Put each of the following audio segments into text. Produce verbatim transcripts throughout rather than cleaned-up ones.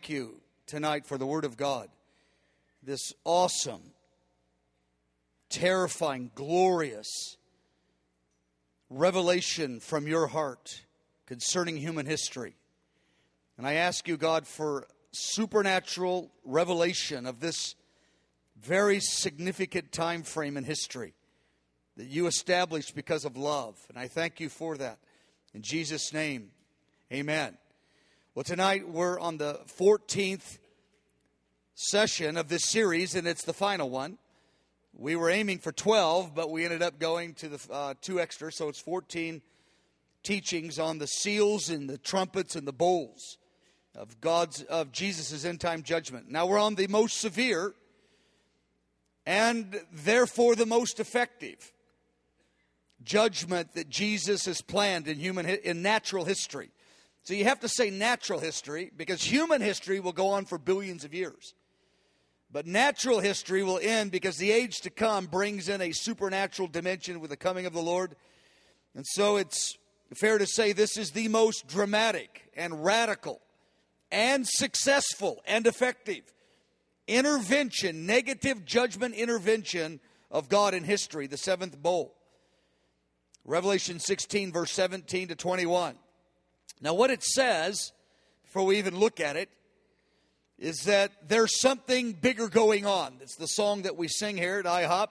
thank you tonight for the Word of God. This awesome, terrifying, glorious revelation from your heart concerning human history. And I ask you, God, for supernatural revelation of this very significant time frame in history that you established because of love. And I thank you for that. In Jesus' name, amen. Well, tonight we're on the fourteenth session of this series, and it's the final one. We were aiming for twelve, but we ended up going to the uh, two extra, so it's fourteen teachings on the seals and the trumpets and the bowls of God's of Jesus' end time judgment. Now we're on the most severe and therefore the most effective judgment that Jesus has planned in human in natural history. So you have to say natural history because human history will go on for billions of years. But natural history will end because the age to come brings in a supernatural dimension with the coming of the Lord. And so it's fair to say this is the most dramatic and radical and successful and effective intervention, negative judgment intervention of God in history, the seventh bowl. Revelation sixteen, verse seventeen to twenty-one. Now what it says, before we even look at it, is that there's something bigger going on. It's the song that we sing here at IHOP.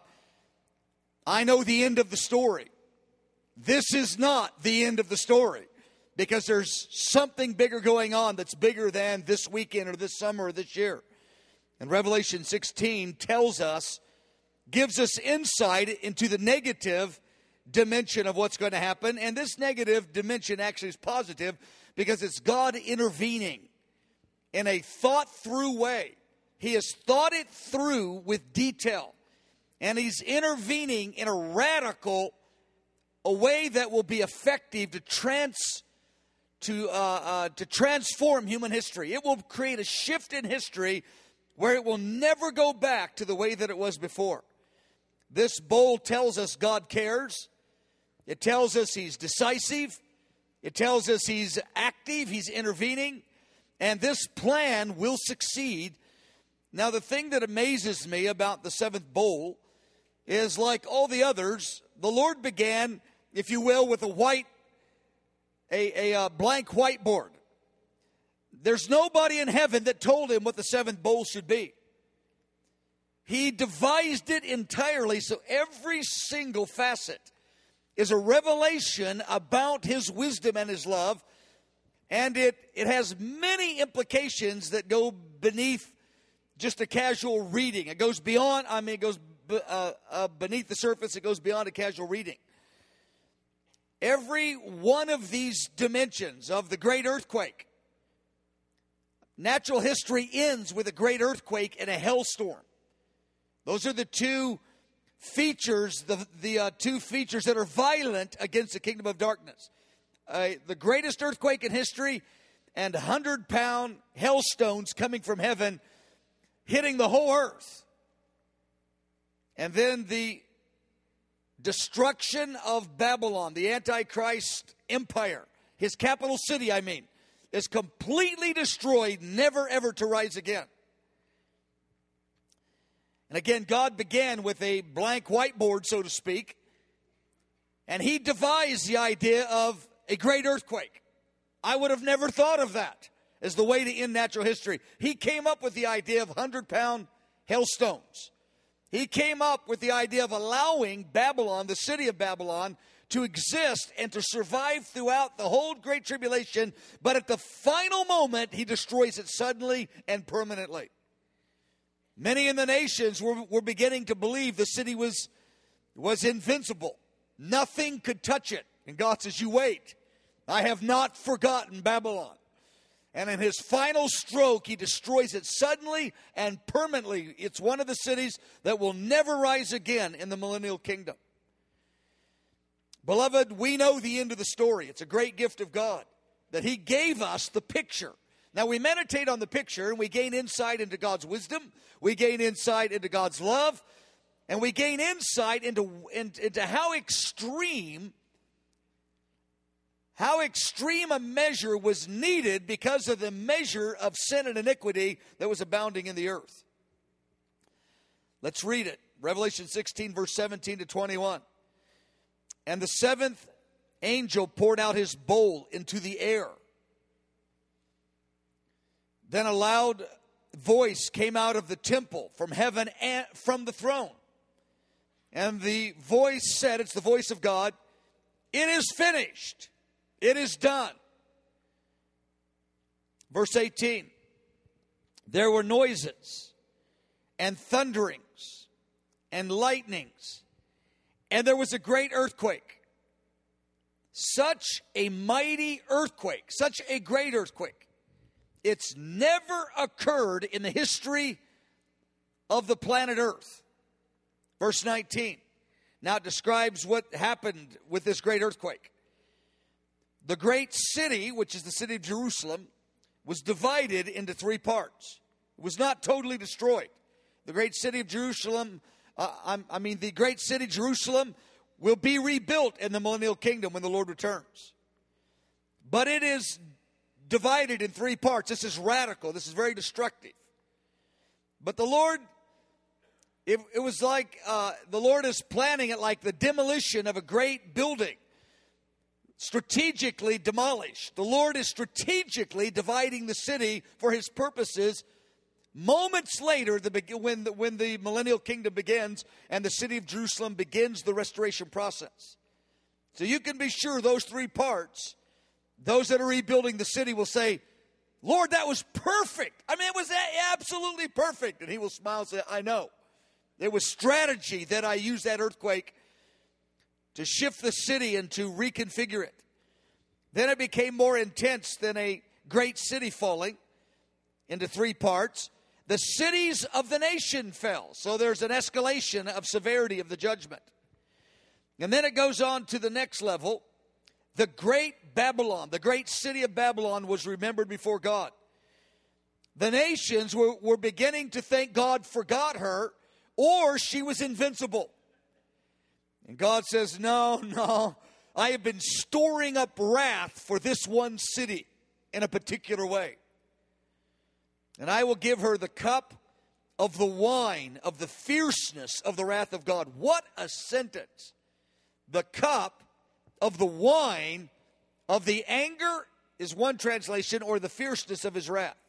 I know the end of the story. This is not the end of the story because there's something bigger going on that's bigger than this weekend or this summer or this year. And Revelation sixteen tells us, gives us insight into the negative dimension of what's going to happen. And this negative dimension actually is positive because it's God intervening in a thought-through way. He has thought it through with detail. And he's intervening in a radical, a way that will be effective to trans, to, uh, uh, to transform human history. It will create a shift in history where it will never go back to the way that it was before. This bowl tells us God cares. It tells us he's decisive. It tells us he's active, he's intervening. And this plan will succeed. Now, the thing that amazes me about the seventh bowl is, like all the others, the Lord began, if you will, with a white, a, a, a blank whiteboard. There's nobody in heaven that told him what the seventh bowl should be. He devised it entirely, so every single facet is a revelation about his wisdom and his love. And it, it has many implications that go beneath just a casual reading. It goes beyond, I mean, it goes uh, uh, beneath the surface. It goes beyond a casual reading. Every one of these dimensions of the great earthquake, natural history ends with a great earthquake and a hailstorm. Those are the two features, the, the uh, two features that are violent against the kingdom of darkness. Uh, the greatest earthquake in history and hundred-pound hailstones coming from heaven hitting the whole earth. And then the destruction of Babylon, the Antichrist empire, his capital city, I mean, is completely destroyed, never ever to rise again. And again, God began with a blank whiteboard, so to speak, and he devised the idea of a great earthquake. I would have never thought of that as the way to end natural history. He came up with the idea of hundred-pound hailstones. He came up with the idea of allowing Babylon, the city of Babylon, to exist and to survive throughout the whole Great Tribulation. But at the final moment, he destroys it suddenly and permanently. Many in the nations were, were beginning to believe the city was, was invincible. Nothing could touch it. And God says, you wait. I have not forgotten Babylon. And in his final stroke, he destroys it suddenly and permanently. It's one of the cities that will never rise again in the millennial kingdom. Beloved, we know the end of the story. It's a great gift of God that he gave us the picture. Now, we meditate on the picture and we gain insight into God's wisdom. We gain insight into God's love. And we gain insight into, into how extreme how extreme a measure was needed because of the measure of sin and iniquity that was abounding in the earth. Let's read it. Revelation sixteen, verse seventeen to twenty-one. And the seventh angel poured out his bowl into the air. Then a loud voice came out of the temple from heaven and from the throne. And the voice said, it's the voice of God, "It is finished. It is done." Verse eighteen. There were noises and thunderings and lightnings, and there was a great earthquake. Such a mighty earthquake, such a great earthquake. It's never occurred in the history of the planet Earth. Verse nineteen. Now it describes what happened with this great earthquake. The great city, which is the city of Jerusalem, was divided into three parts. It was not totally destroyed. The great city of Jerusalem, uh, I mean, the great city Jerusalem will be rebuilt in the millennial kingdom when the Lord returns. But it is divided in three parts. This is radical. This is very destructive. But the Lord, it, it was like uh, the Lord is planning it like the demolition of a great building. Strategically demolished. The Lord is strategically dividing the city for his purposes. Moments later, the, when, the, when the millennial kingdom begins and the city of Jerusalem begins the restoration process. So you can be sure those three parts, those that are rebuilding the city will say, "Lord, that was perfect. I mean, it was absolutely perfect." And he will smile and say, "I know. It was strategy that I used that earthquake to shift the city and to reconfigure it." Then it became more intense than a great city falling into three parts. The cities of the nation fell. So there's an escalation of severity of the judgment. And then it goes on to the next level. The great Babylon, the great city of Babylon was remembered before God. The nations were, were beginning to think God forgot her or she was invincible. And God says, no, no, I have been storing up wrath for this one city in a particular way. And I will give her the cup of the wine of the fierceness of the wrath of God. What a sentence. The cup of the wine of the anger is one translation, or the fierceness of his wrath.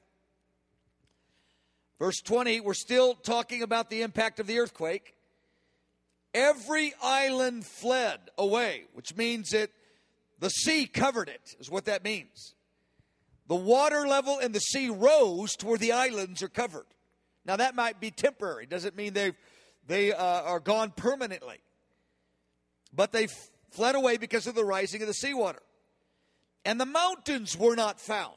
Verse twenty, we're still talking about the impact of the earthquake. Every island fled away, which means that the sea covered it, is what that means. The water level in the sea rose to where the islands are covered. Now that might be temporary. Doesn't mean they've, they uh, are gone permanently. But they f- fled away because of the rising of the seawater. And the mountains were not found.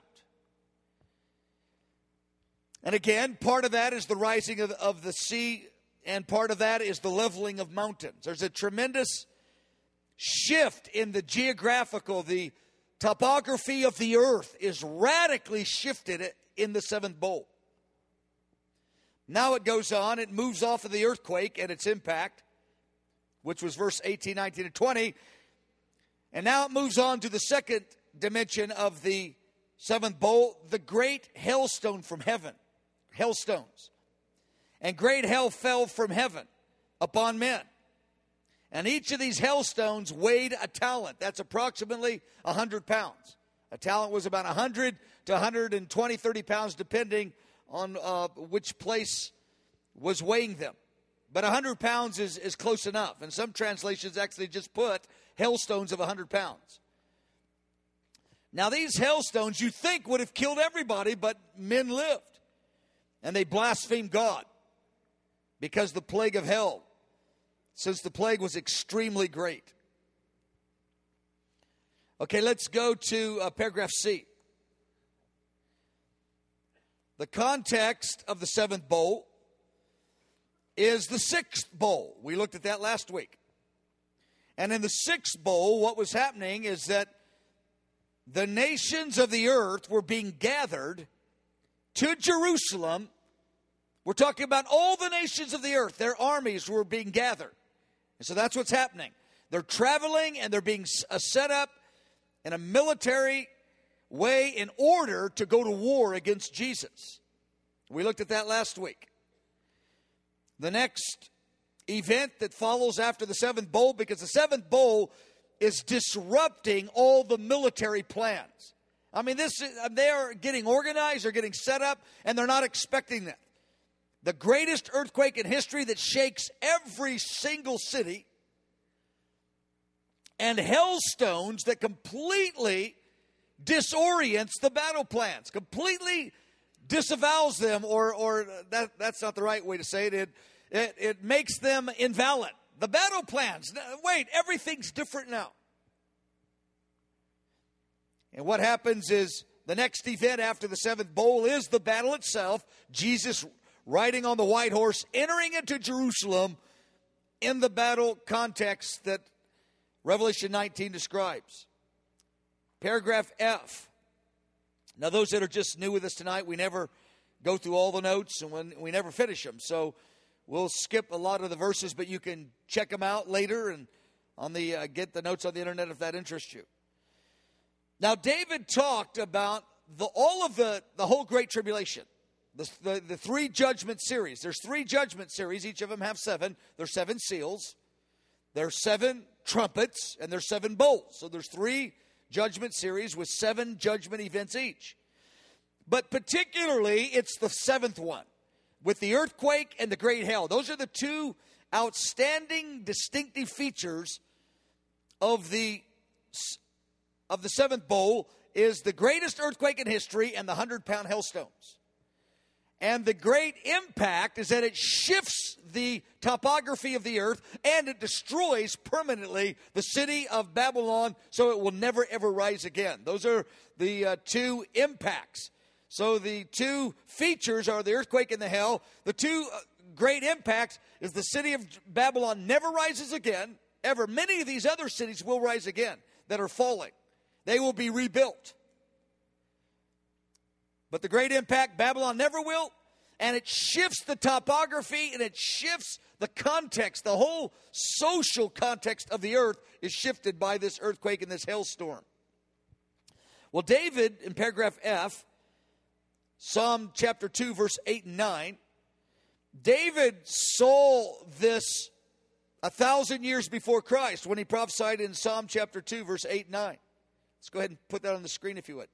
And again, part of that is the rising of, of the sea, and part of that is the leveling of mountains. There's a tremendous shift in the geographical, the topography of the earth is radically shifted in the seventh bowl. Now it goes on, it moves off of the earthquake and its impact, which was verse eighteen, nineteen, and twenty. And now it moves on to the second dimension of the seventh bowl, the great hailstone from heaven. Hailstones. And great hail fell from heaven upon men. And each of these hailstones weighed a talent. That's approximately one hundred pounds. A talent was about one hundred to one hundred twenty, thirty pounds, depending on uh, which place was weighing them. But one hundred pounds is, is close enough. And some translations actually just put hailstones of one hundred pounds. Now these hailstones you think would have killed everybody, but men lived. And they blasphemed God because the plague of hell, since the plague was extremely great. Okay, let's go to uh, paragraph C. The context of the seventh bowl is the sixth bowl. We looked at that last week. And in the sixth bowl, what was happening is that the nations of the earth were being gathered to Jerusalem. We're talking about all the nations of the earth. Their armies were being gathered. And so that's what's happening. They're traveling and they're being set up in a military way in order to go to war against Jesus. We looked at that last week. The next event that follows after the seventh bowl, because the seventh bowl is disrupting all the military plans. I mean, this they are getting organized, they're getting set up, and they're not expecting that. The greatest earthquake in history that shakes every single city, and hailstones that completely disorients the battle plans, completely disavows them, or or that that's not the right way to say it. It, it, it makes them invalid. The battle plans, wait, everything's different now. And what happens is the next event after the seventh bowl is the battle itself. Jesus riding on the white horse, entering into Jerusalem in the battle context that Revelation nineteen describes. Paragraph F. Now, those that are just new with us tonight, we never go through all the notes and when we never finish them. So we'll skip a lot of the verses, but you can check them out later and on the uh, get the notes on the internet if that interests you. Now, David talked about the, all of the, the whole Great Tribulation, the, the, the three judgment series. There's three judgment series. Each of them have seven. There's seven seals. There's seven trumpets, and there's seven bowls. So there's three judgment series with seven judgment events each. But particularly, it's the seventh one with the earthquake and the great hail. Those are the two outstanding, distinctive features of the of the seventh bowl, is the greatest earthquake in history and the hundred-pound hailstones. And the great impact is that it shifts the topography of the earth and it destroys permanently the city of Babylon so it will never, ever rise again. Those are the uh, two impacts. So the two features are the earthquake and the hail. The two uh, great impacts is the city of Babylon never rises again, ever. Many of these other cities will rise again that are falling. They will be rebuilt. But the great impact, Babylon never will. And it shifts the topography and it shifts the context. The whole social context of the earth is shifted by this earthquake and this hailstorm. Well, David, in paragraph F, Psalm chapter two, verse eight and nine, David saw this a thousand years before Christ when he prophesied in Psalm chapter two, verse eight and nine. Let's go ahead and put that on the screen if you would.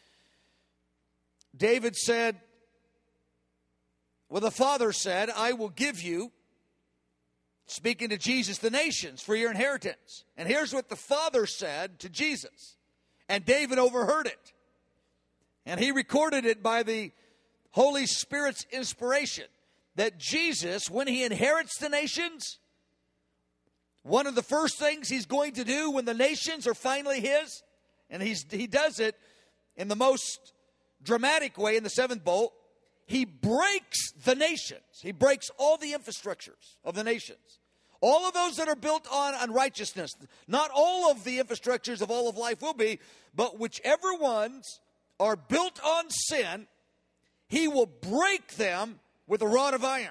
David said, well, the Father said, I will give you, speaking to Jesus, the nations for your inheritance. And here's what the Father said to Jesus. And David overheard it. And he recorded it by the Holy Spirit's inspiration. That Jesus, when he inherits the nations, one of the first things he's going to do when the nations are finally his, and he's, he does it in the most dramatic way in the seventh bowl, he breaks the nations. He breaks all the infrastructures of the nations. All of those that are built on unrighteousness. Not all of the infrastructures of all of life will be, but whichever ones are built on sin, he will break them with a rod of iron.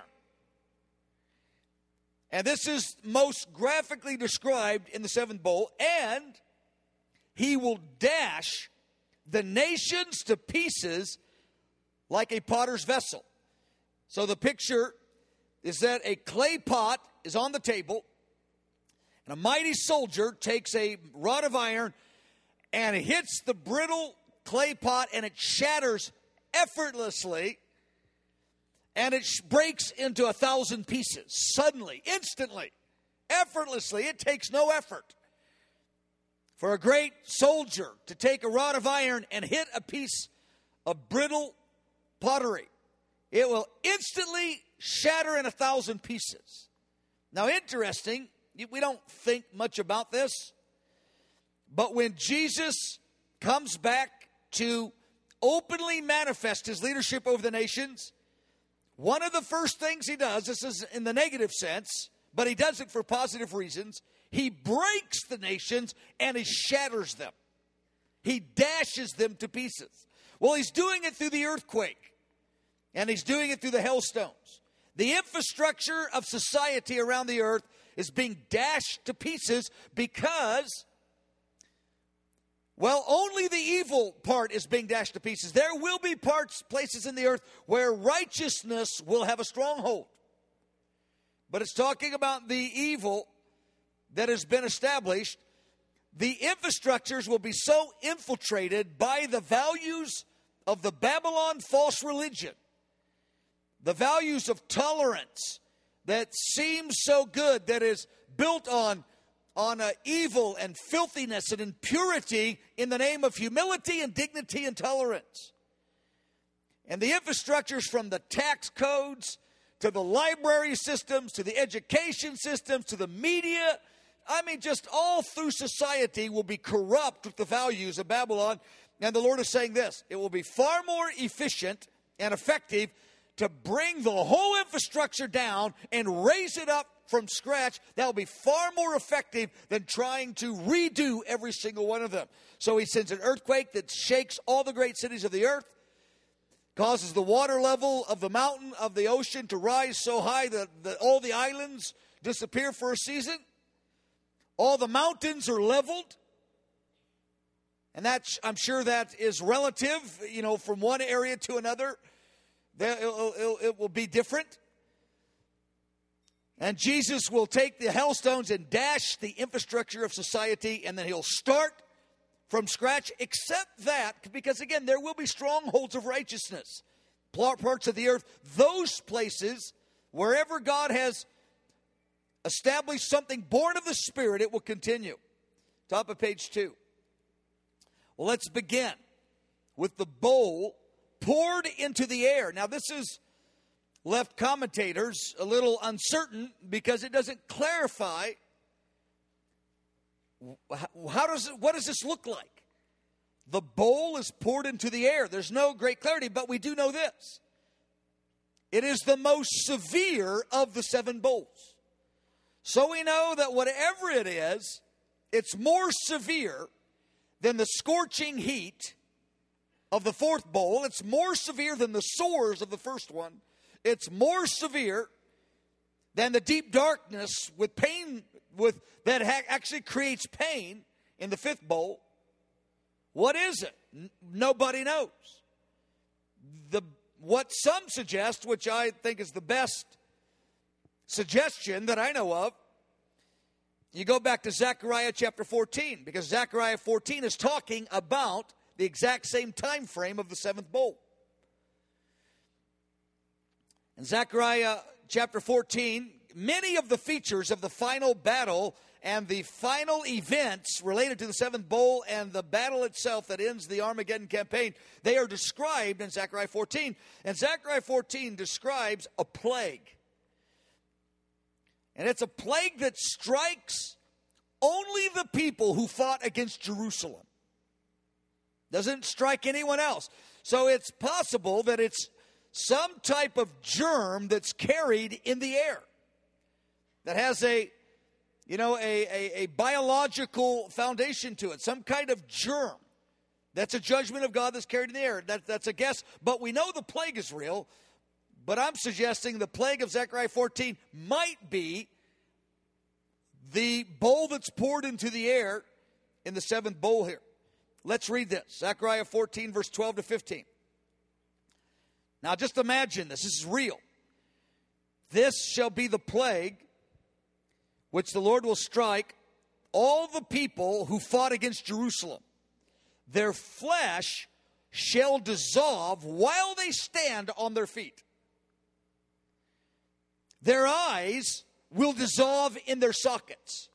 And this is most graphically described in the seventh bowl. And he will dash the nations to pieces like a potter's vessel. So the picture is that a clay pot is on the table, and a mighty soldier takes a rod of iron and hits the brittle clay pot, and it shatters effortlessly, and it breaks into a thousand pieces. Suddenly, instantly, effortlessly. It takes no effort for a great soldier to take a rod of iron and hit a piece of brittle pottery. It will instantly shatter in a thousand pieces. Now, interesting, we don't think much about this, but when Jesus comes back to openly manifest his leadership over the nations, one of the first things he does, this is in the negative sense, but he does it for positive reasons, he breaks the nations and he shatters them. He dashes them to pieces. Well, he's doing it through the earthquake, and he's doing it through the hailstones. The infrastructure of society around the earth is being dashed to pieces because Well, only the evil part is being dashed to pieces. There will be parts, places in the earth where righteousness will have a stronghold. But it's talking about the evil that has been established. The infrastructures will be so infiltrated by the values of the Babylon false religion, the values of tolerance that seem so good, that is built on, on uh, evil and filthiness and impurity in the name of humility and dignity and tolerance. And the infrastructures from the tax codes to the library systems, to the education systems, to the media, I mean, just all through society will be corrupt with the values of Babylon. And the Lord is saying this: it will be far more efficient and effective to bring the whole infrastructure down and raise it up from scratch. That will be far more effective than trying to redo every single one of them. So he sends an earthquake that shakes all the great cities of the earth, causes the water level of the mountain of the ocean to rise so high that, that all the islands disappear for a season. All the mountains are leveled. And that's, I'm sure that is relative, you know, from one area to another. It, it, it will be different. And Jesus will take the hailstones and dash the infrastructure of society, and then he'll start from scratch, except that, because again, there will be strongholds of righteousness. Parts of the earth, those places, wherever God has established something born of the Spirit, it will continue. Top of page two. Well, let's begin with the bowl poured into the air. Now, this has left commentators a little uncertain because it doesn't clarify how does it, what does this look like? The bowl is poured into the air. There's no great clarity, but we do know this: it is the most severe of the seven bowls. So we know that whatever it is, it's more severe than the scorching heat of the fourth bowl. It's more severe than the sores of the first one. It's more severe than the deep darkness with pain, with that ha- actually creates pain in the fifth bowl. What is it? N- nobody knows. The what some suggest, which I think is the best suggestion that I know of, you go back to Zechariah chapter fourteen, because Zechariah fourteen is talking about the exact same time frame of the seventh bowl. In Zechariah chapter fourteen, many of the features of the final battle and the final events related to the seventh bowl and the battle itself that ends the Armageddon campaign, they are described in Zechariah fourteen. And Zechariah fourteen describes a plague. And it's a plague that strikes only the people who fought against Jerusalem. Doesn't strike anyone else. So it's possible that it's some type of germ that's carried in the air, that has a, you know, a, a, a biological foundation to it, some kind of germ. That's a judgment of God that's carried in the air. That, that's a guess. But we know the plague is real. But I'm suggesting the plague of Zechariah fourteen might be the bowl that's poured into the air in the seventh bowl here. Let's read this. Zechariah fourteen, verse twelve to fifteen. Now just imagine this. This is real. This shall be the plague which the Lord will strike all the people who fought against Jerusalem. Their flesh shall dissolve while they stand on their feet. Their eyes will dissolve in their sockets.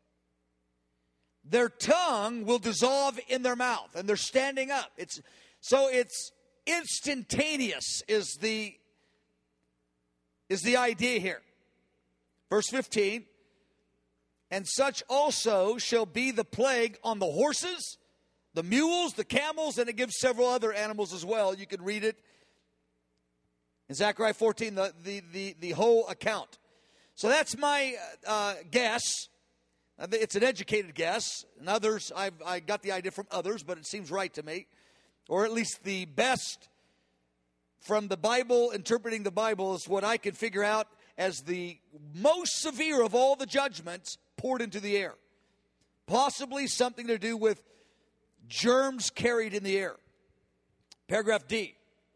Their tongue will dissolve in their mouth, and they're standing up. It's so it's instantaneous is the is the idea here. Verse fifteen, and such also shall be the plague on the horses, the mules, the camels, and it gives several other animals as well. You can read it in Zechariah fourteen, the, the, the, the whole account. So that's my uh, guess. It's an educated guess. And others, I've I got the idea from others, but it seems right to me. Or at least the best from the Bible, interpreting the Bible, is what I can figure out as the most severe of all the judgments poured into the air. Possibly something to do with germs carried in the air. Paragraph D.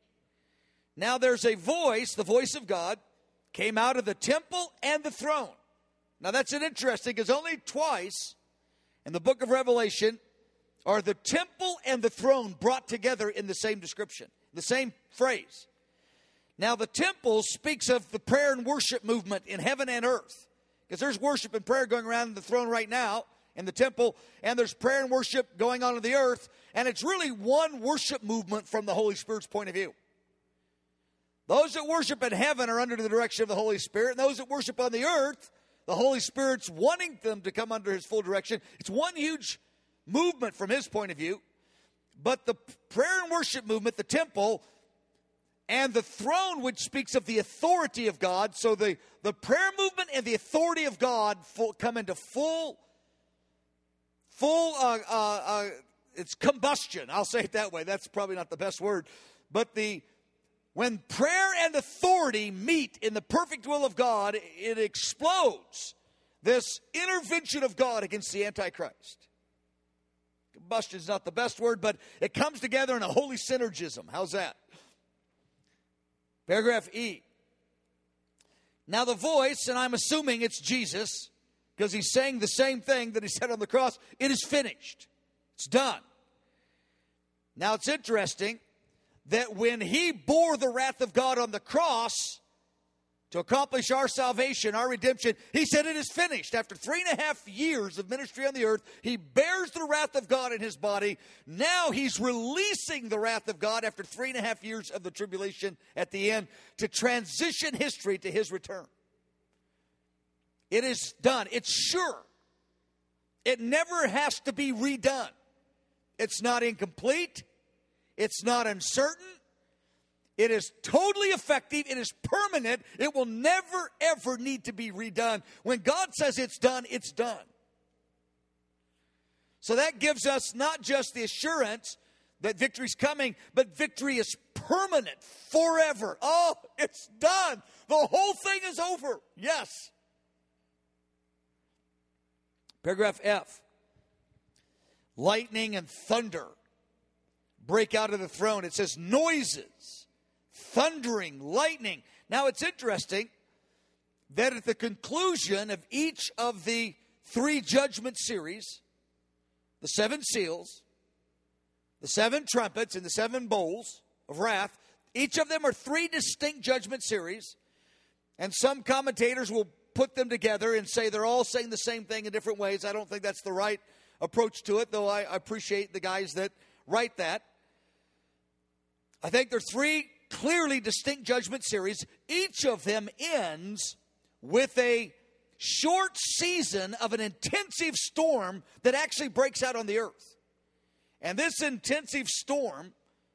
Now there's a voice, the voice of God, came out of the temple and the throne. Now that's an interesting, because only twice in the book of Revelation are the temple and the throne brought together in the same description, the same phrase. Now the temple speaks of the prayer and worship movement in heaven and earth, because there's worship and prayer going around the throne right now in the temple, and there's prayer and worship going on in the earth, and it's really one worship movement from the Holy Spirit's point of view. Those that worship in heaven are under the direction of the Holy Spirit, and those that worship on the earth, the Holy Spirit's wanting them to come under his full direction. It's one huge movement from his point of view. But the prayer and worship movement, the temple, and the throne, which speaks of the authority of God. So the, the prayer movement and the authority of God full, come into full, full, uh, uh, uh, it's combustion. I'll say it that way. That's probably not the best word. But the when prayer and authority meet in the perfect will of God, it explodes this intervention of God against the Antichrist. Combustion is not the best word, but it comes together in a holy synergism. How's that? Paragraph E. Now the voice, and I'm assuming it's Jesus, because he's saying the same thing that he said on the cross, it is finished. It's done. Now it's interesting that when he bore the wrath of God on the cross to accomplish our salvation, our redemption, he said it is finished. After three and a half years of ministry on the earth, he bears the wrath of God in his body. Now he's releasing the wrath of God after three and a half years of the tribulation at the end to transition history to his return. It is done. It's sure. It never has to be redone. It's not incomplete. It's not uncertain. It is totally effective. It is permanent. It will never, ever need to be redone. When God says it's done, it's done. So that gives us not just the assurance that victory's coming, but victory is permanent, forever. Oh, it's done. The whole thing is over. Yes. Paragraph F. Lightning and thunder break out of the throne. It says noises, thundering, lightning. Now it's interesting that at the conclusion of each of the three judgment series, the seven seals, the seven trumpets, and the seven bowls of wrath, each of them are three distinct judgment series. And some commentators will put them together and say they're all saying the same thing in different ways. I don't think that's the right approach to it, though I appreciate the guys that write that. I think there are three clearly distinct judgment series. Each of them ends with a short season of an intensive storm that actually breaks out on the earth. And this intensive storm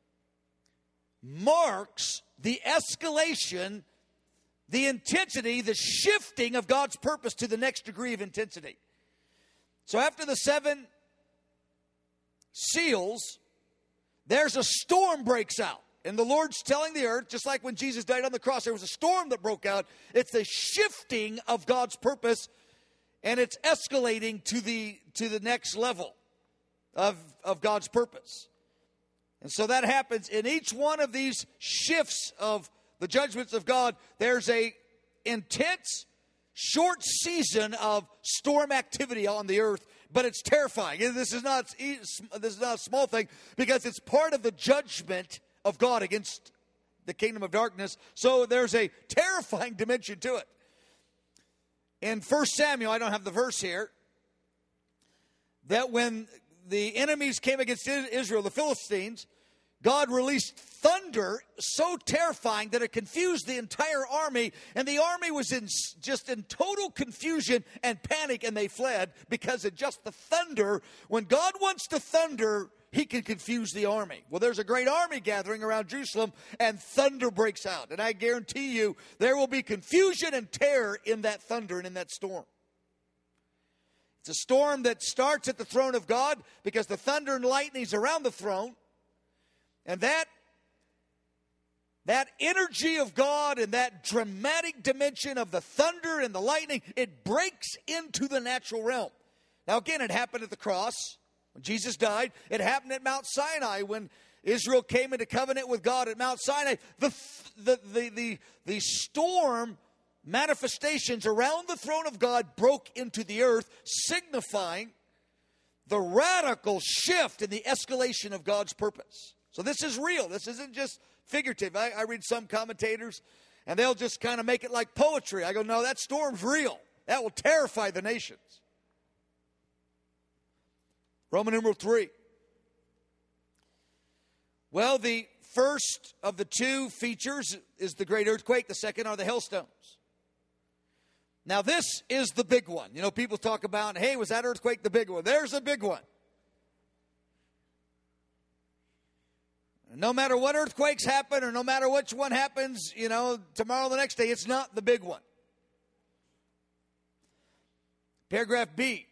marks the escalation, the intensity, the shifting of God's purpose to the next degree of intensity. So after the seven seals, there's a storm breaks out. And the Lord's telling the earth, just like when Jesus died on the cross, there was a storm that broke out. It's the shifting of God's purpose, and it's escalating to the to the next level of, of God's purpose. And so that happens in each one of these shifts of the judgments of God. There's a intense, short season of storm activity on the earth, but it's terrifying. This is not this is not a small thing, because it's part of the judgment of God against the kingdom of darkness. So there's a terrifying dimension to it. In First Samuel, I don't have the verse here, that when the enemies came against Israel, the Philistines, God released thunder so terrifying that it confused the entire army, and the army was in just in total confusion and panic, and they fled because of just the thunder. When God wants to thunder, he can confuse the army. Well, there's a great army gathering around Jerusalem, and thunder breaks out. And I guarantee you, there will be confusion and terror in that thunder and in that storm. It's a storm that starts at the throne of God, because the thunder and lightning is around the throne. And that, that energy of God and that dramatic dimension of the thunder and the lightning, it breaks into the natural realm. Now, again, it happened at the cross. When Jesus died, it happened at Mount Sinai when Israel came into covenant with God at Mount Sinai. The, the, the, the, the storm manifestations around the throne of God broke into the earth, signifying the radical shift in the escalation of God's purpose. So this is real. This isn't just figurative. I, I read some commentators, and they'll just kind of make it like poetry. I go, no, that storm's real. That will terrify the nations. Roman numeral three. Well, the first of the two features is the great earthquake. The second are the hailstones. Now, this is the big one. You know, people talk about, hey, was that earthquake the big one? There's the big one. No matter what earthquakes happen or no matter which one happens, you know, tomorrow, the next day, it's not the big one. Paragraph B.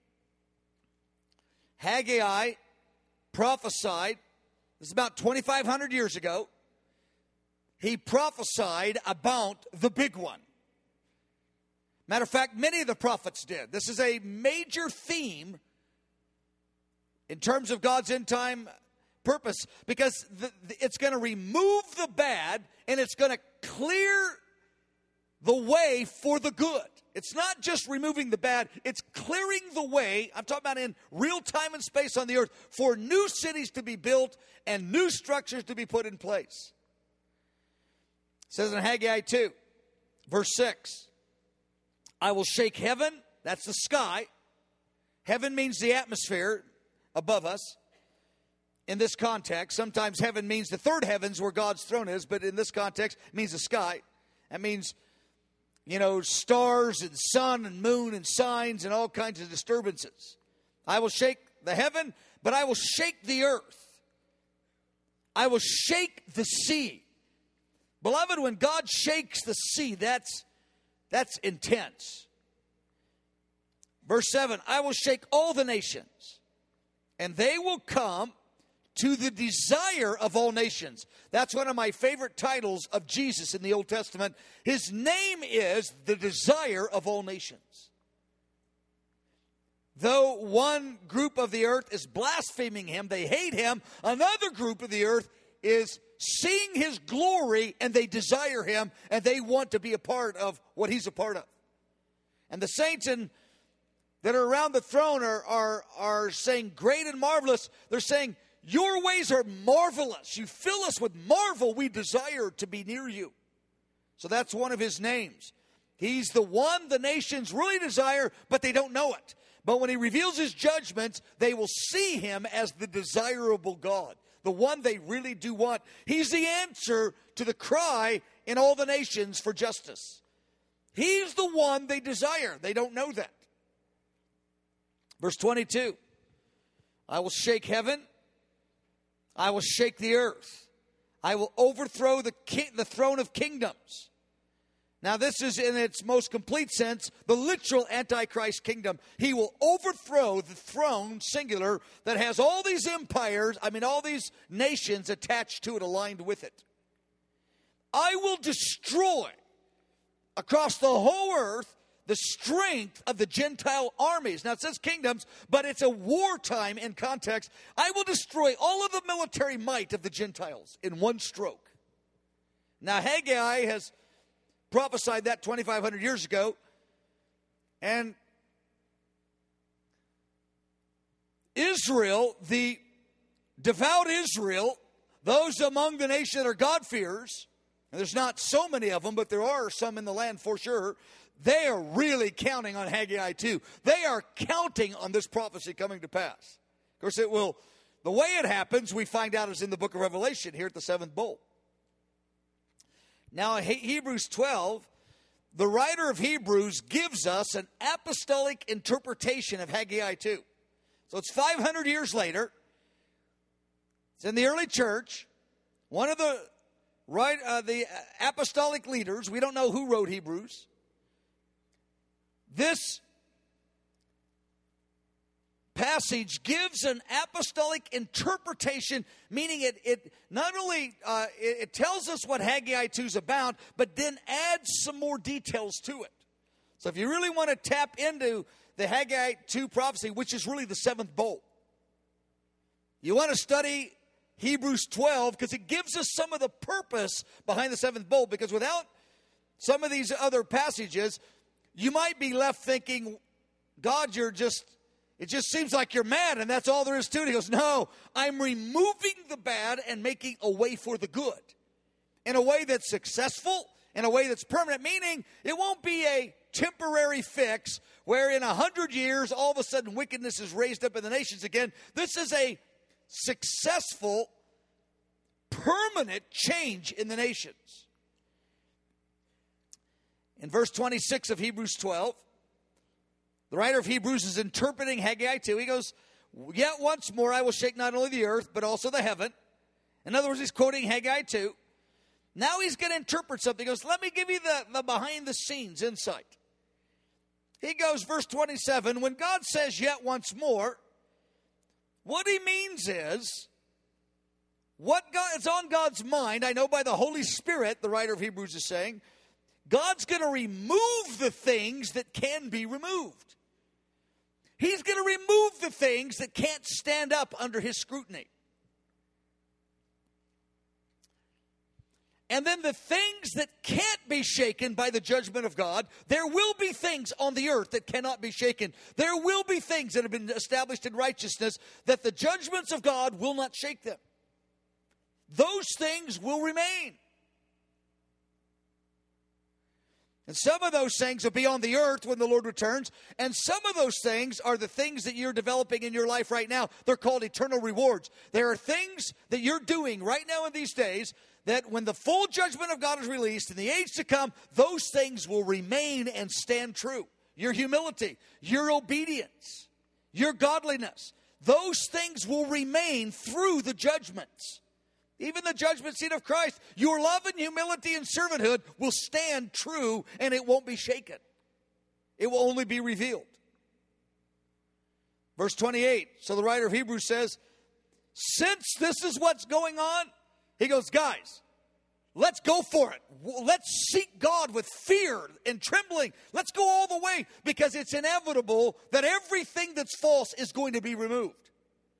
Haggai prophesied, this is about twenty-five hundred years ago, he prophesied about the big one. Matter of fact, many of the prophets did. This is a major theme in terms of God's end time purpose, because the, the, it's going to remove the bad and it's going to clear the way for the good. It's not just removing the bad, it's clearing the way, I'm talking about in real time and space on the earth, for new cities to be built and new structures to be put in place. It says in Haggai two, verse six, I will shake heaven, that's the sky. Heaven means the atmosphere above us. In this context, sometimes heaven means the third heavens where God's throne is, but in this context, it means the sky. That means, you know, stars and sun and moon and signs and all kinds of disturbances. I will shake the heaven, but I will shake the earth. I will shake the sea. Beloved, when God shakes the sea, that's, that's intense. Verse seven, I will shake all the nations, and they will come to the desire of all nations. That's one of my favorite titles of Jesus in the Old Testament. His name is the desire of all nations. Though one group of the earth is blaspheming him, they hate him, another group of the earth is seeing his glory and they desire him and they want to be a part of what he's a part of. And the saints in, that are around the throne are, are, are saying, great and marvelous. They're saying, your ways are marvelous. You fill us with marvel. We desire to be near you. So that's one of his names. He's the one the nations really desire, but they don't know it. But when he reveals his judgments, they will see him as the desirable God, the one they really do want. He's the answer to the cry in all the nations for justice. He's the one they desire. They don't know that. Verse twenty-two, I will shake heaven. I will shake the earth. I will overthrow the king, the throne of kingdoms. Now, this is in its most complete sense, the literal Antichrist kingdom. He will overthrow the throne, singular, that has all these empires, I mean, all these nations attached to it, aligned with it. I will destroy across the whole earth the strength of the Gentile armies. Now, it says kingdoms, but it's a wartime in context. I will destroy all of the military might of the Gentiles in one stroke. Now, Haggai has prophesied that twenty-five hundred years ago. And Israel, the devout Israel, those among the nation that are God-fearers, and there's not so many of them, but there are some in the land for sure, they are really counting on Haggai two. They are counting on this prophecy coming to pass. Of course, it will, the way it happens, we find out is in the book of Revelation here at the seventh bowl. Now, in Hebrews twelve, the writer of Hebrews gives us an apostolic interpretation of Haggai two. So it's five hundred years later. It's in the early church. One of the, right, uh, the apostolic leaders, we don't know who wrote Hebrews. This passage gives an apostolic interpretation, meaning it, it not only uh, it, it tells us what Haggai two is about, but then adds some more details to it. So if you really want to tap into the Haggai two prophecy, which is really the seventh bowl, You want to study Hebrews twelve because it gives us some of the purpose behind the seventh bowl, because without some of these other passages, you might be left thinking, God, you're just, it just seems like you're mad and that's all there is to it. He goes, no, I'm removing the bad and making a way for the good. In a way that's successful, in a way that's permanent, meaning it won't be a temporary fix where in a hundred years, all of a sudden wickedness is raised up in the nations again. This is a successful, permanent change in the nations. In verse twenty-six of Hebrews twelve, the writer of Hebrews is interpreting Haggai two. He goes, yet once more I will shake not only the earth, but also the heaven. In other words, he's quoting Haggai two. Now he's going to interpret something. He goes, let me give you the, the behind-the-scenes insight. He goes, verse twenty-seven, when God says yet once more, what he means is, what God, it's on God's mind, I know by the Holy Spirit, the writer of Hebrews is saying, God's going to remove the things that can be removed. He's going to remove the things that can't stand up under his scrutiny. And then the things that can't be shaken by the judgment of God, there will be things on the earth that cannot be shaken. There will be things that have been established in righteousness that the judgments of God will not shake them. Those things will remain. And some of those things will be on the earth when the Lord returns. And some of those things are the things that you're developing in your life right now. They're called eternal rewards. There are things that you're doing right now in these days that when the full judgment of God is released in the age to come, those things will remain and stand true. Your humility, your obedience, your godliness, those things will remain through the judgments. Even the judgment seat of Christ, your love and humility and servanthood will stand true and it won't be shaken. It will only be revealed. Verse twenty-eight, so the writer of Hebrews says, since this is what's going on, he goes, guys, let's go for it. Let's seek God with fear and trembling. Let's go all the way, because it's inevitable that everything that's false is going to be removed.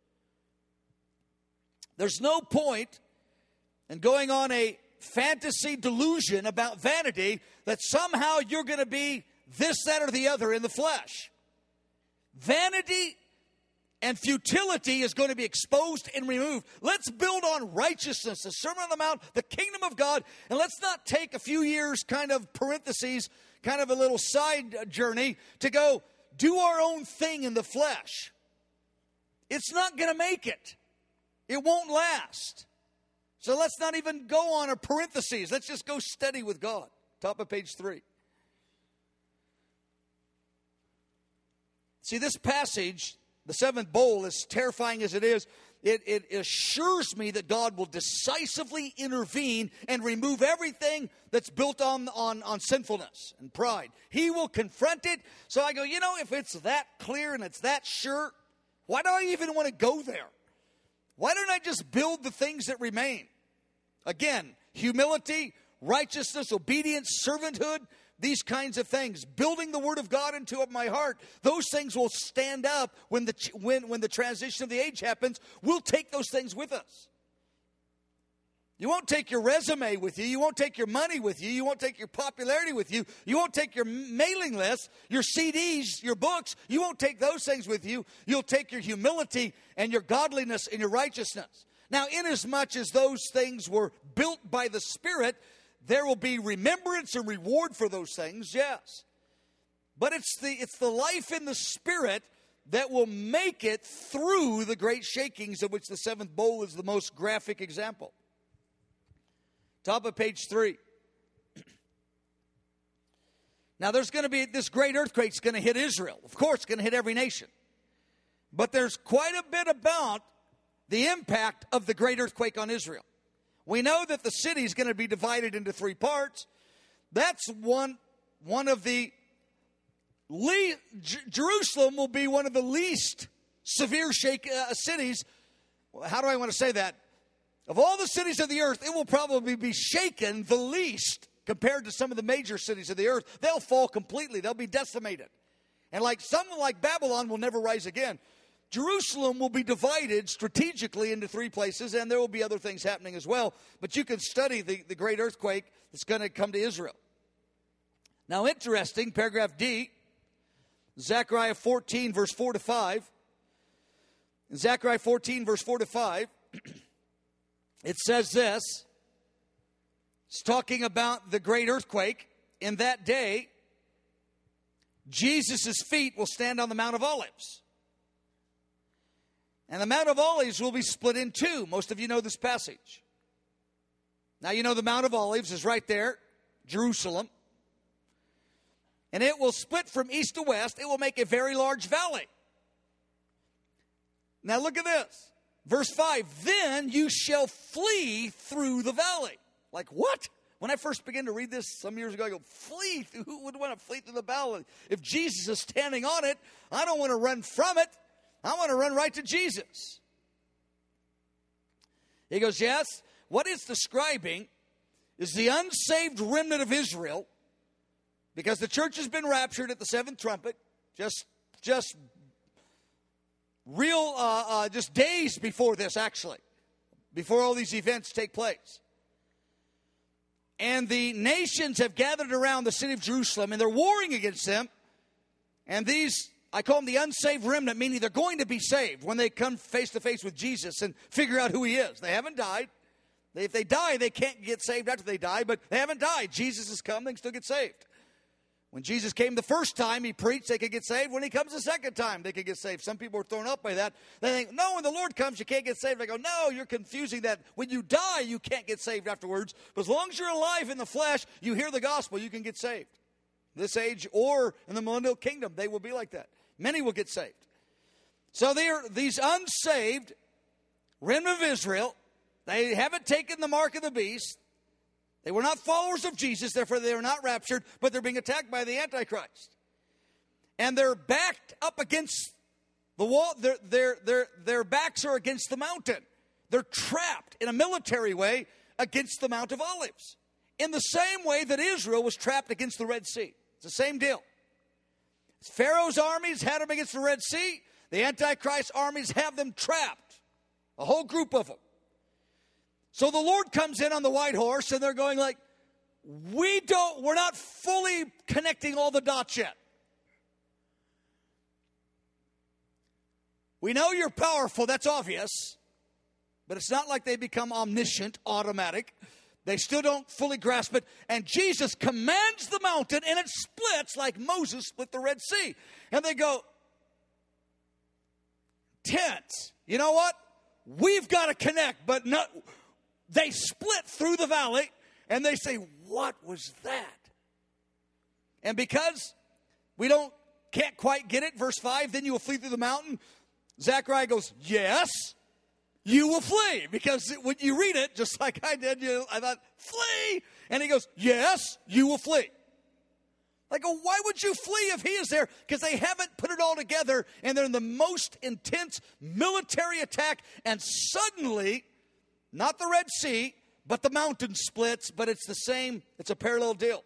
There's no point in going on a fantasy delusion about vanity that somehow you're going to be this, that, or the other in the flesh. Vanity and futility is going to be exposed and removed. Let's build on righteousness, the Sermon on the Mount, the kingdom of God, and let's not take a few years kind of parentheses, kind of a little side journey to go do our own thing in the flesh. It's not going to make it. It won't last. So let's not even go on a parentheses. Let's just go study with God. Top of page three. See, this passage, the seventh bowl, as terrifying as it is, it, it assures me that God will decisively intervene and remove everything that's built on, on, on sinfulness and pride. He will confront it. So I go, you know, if it's that clear and it's that sure, why do I even want to go there? Why don't I just build the things that remain? Again, humility, righteousness, obedience, servanthood, these kinds of things. Building the Word of God into my heart. Those things will stand up when the, when, when the transition of the age happens. We'll take those things with us. You won't take your resume with you. You won't take your money with you. You won't take your popularity with you. You won't take your mailing list, your C Ds, your books. You won't take those things with you. You'll take your humility and your godliness and your righteousness. Now, inasmuch as those things were built by the Spirit, there will be remembrance and reward for those things, yes. But it's the, it's the life in the Spirit that will make it through the great shakings, of which the seventh bowl is the most graphic example. Top of page three. Now, there's going to be this great earthquake is going to hit Israel. Of course, it's going to hit every nation. But there's quite a bit about the impact of the great earthquake on Israel. We know that the city is going to be divided into three parts. That's one, one of the, le- J- Jerusalem will be one of the least severe shake, uh, cities. How do I want to say that? Of all the cities of the earth, it will probably be shaken the least compared to some of the major cities of the earth. They'll fall completely. They'll be decimated. And like something like Babylon will never rise again. Jerusalem will be divided strategically into three places, and there will be other things happening as well. But you can study the, the great earthquake that's going to come to Israel. Now, interesting, paragraph D, Zechariah fourteen, verse four to five. In Zechariah fourteen, verse four to five, it says this. It's talking about the great earthquake. In that day, Jesus' feet will stand on the Mount of Olives. And the Mount of Olives will be split in two. Most of you know this passage. Now, you know the Mount of Olives is right there, Jerusalem. And it will split from east to west. It will make a very large valley. Now, look at this. Verse five, then you shall flee through the valley. Like, what? When I first began to read this some years ago, I go, flee? Who would want to flee through the valley? If Jesus is standing on it, I don't want to run from it. I want to run right to Jesus. He goes, yes, what it's describing is the unsaved remnant of Israel, because the church has been raptured at the seventh trumpet, just, just real, uh, uh, just days before this, actually, before all these events take place. And the nations have gathered around the city of Jerusalem, and they're warring against them. And these, I call them the unsaved remnant, meaning they're going to be saved when they come face to face with Jesus and figure out who he is. They haven't died. They, if they die, they can't get saved after they die, but they haven't died. Jesus has come, they can still get saved. When Jesus came the first time, he preached, they could get saved. When he comes the second time, they could get saved. Some people are thrown up by that. They think, no, when the Lord comes, you can't get saved. I go, no, you're confusing that. When you die, you can't get saved afterwards. But as long as you're alive in the flesh, you hear the gospel, you can get saved. This age or in the millennial kingdom, they will be like that. Many will get saved. So they are these unsaved remnant of Israel. They haven't taken the mark of the beast. They were not followers of Jesus, therefore they were not raptured, but they're being attacked by the Antichrist. And they're backed up against the wall. Their, their, their, their backs are against the mountain. They're trapped in a military way against the Mount of Olives. In the same way that Israel was trapped against the Red Sea. It's the same deal. Pharaoh's armies had them against the Red Sea. The Antichrist armies have them trapped. A whole group of them. So the Lord comes in on the white horse, and they're going like, we don't, we're not fully connecting all the dots yet. We know you're powerful, that's obvious. But it's not like they become omniscient, automatic. They still don't fully grasp it. And Jesus commands the mountain, and it splits like Moses split the Red Sea. And they go, tense. You know what? We've got to connect, but not... They split through the valley, and they say, what was that? And because we don't can't quite get it, verse five, then you will flee through the mountain. Zechariah goes, yes, you will flee. Because when you read it, just like I did, you, I thought, flee. And he goes, yes, you will flee. I go, why would you flee if he is there? Because they haven't put it all together, and they're in the most intense military attack, and suddenly... Not the Red Sea, but the mountain splits, but it's the same, it's a parallel deal.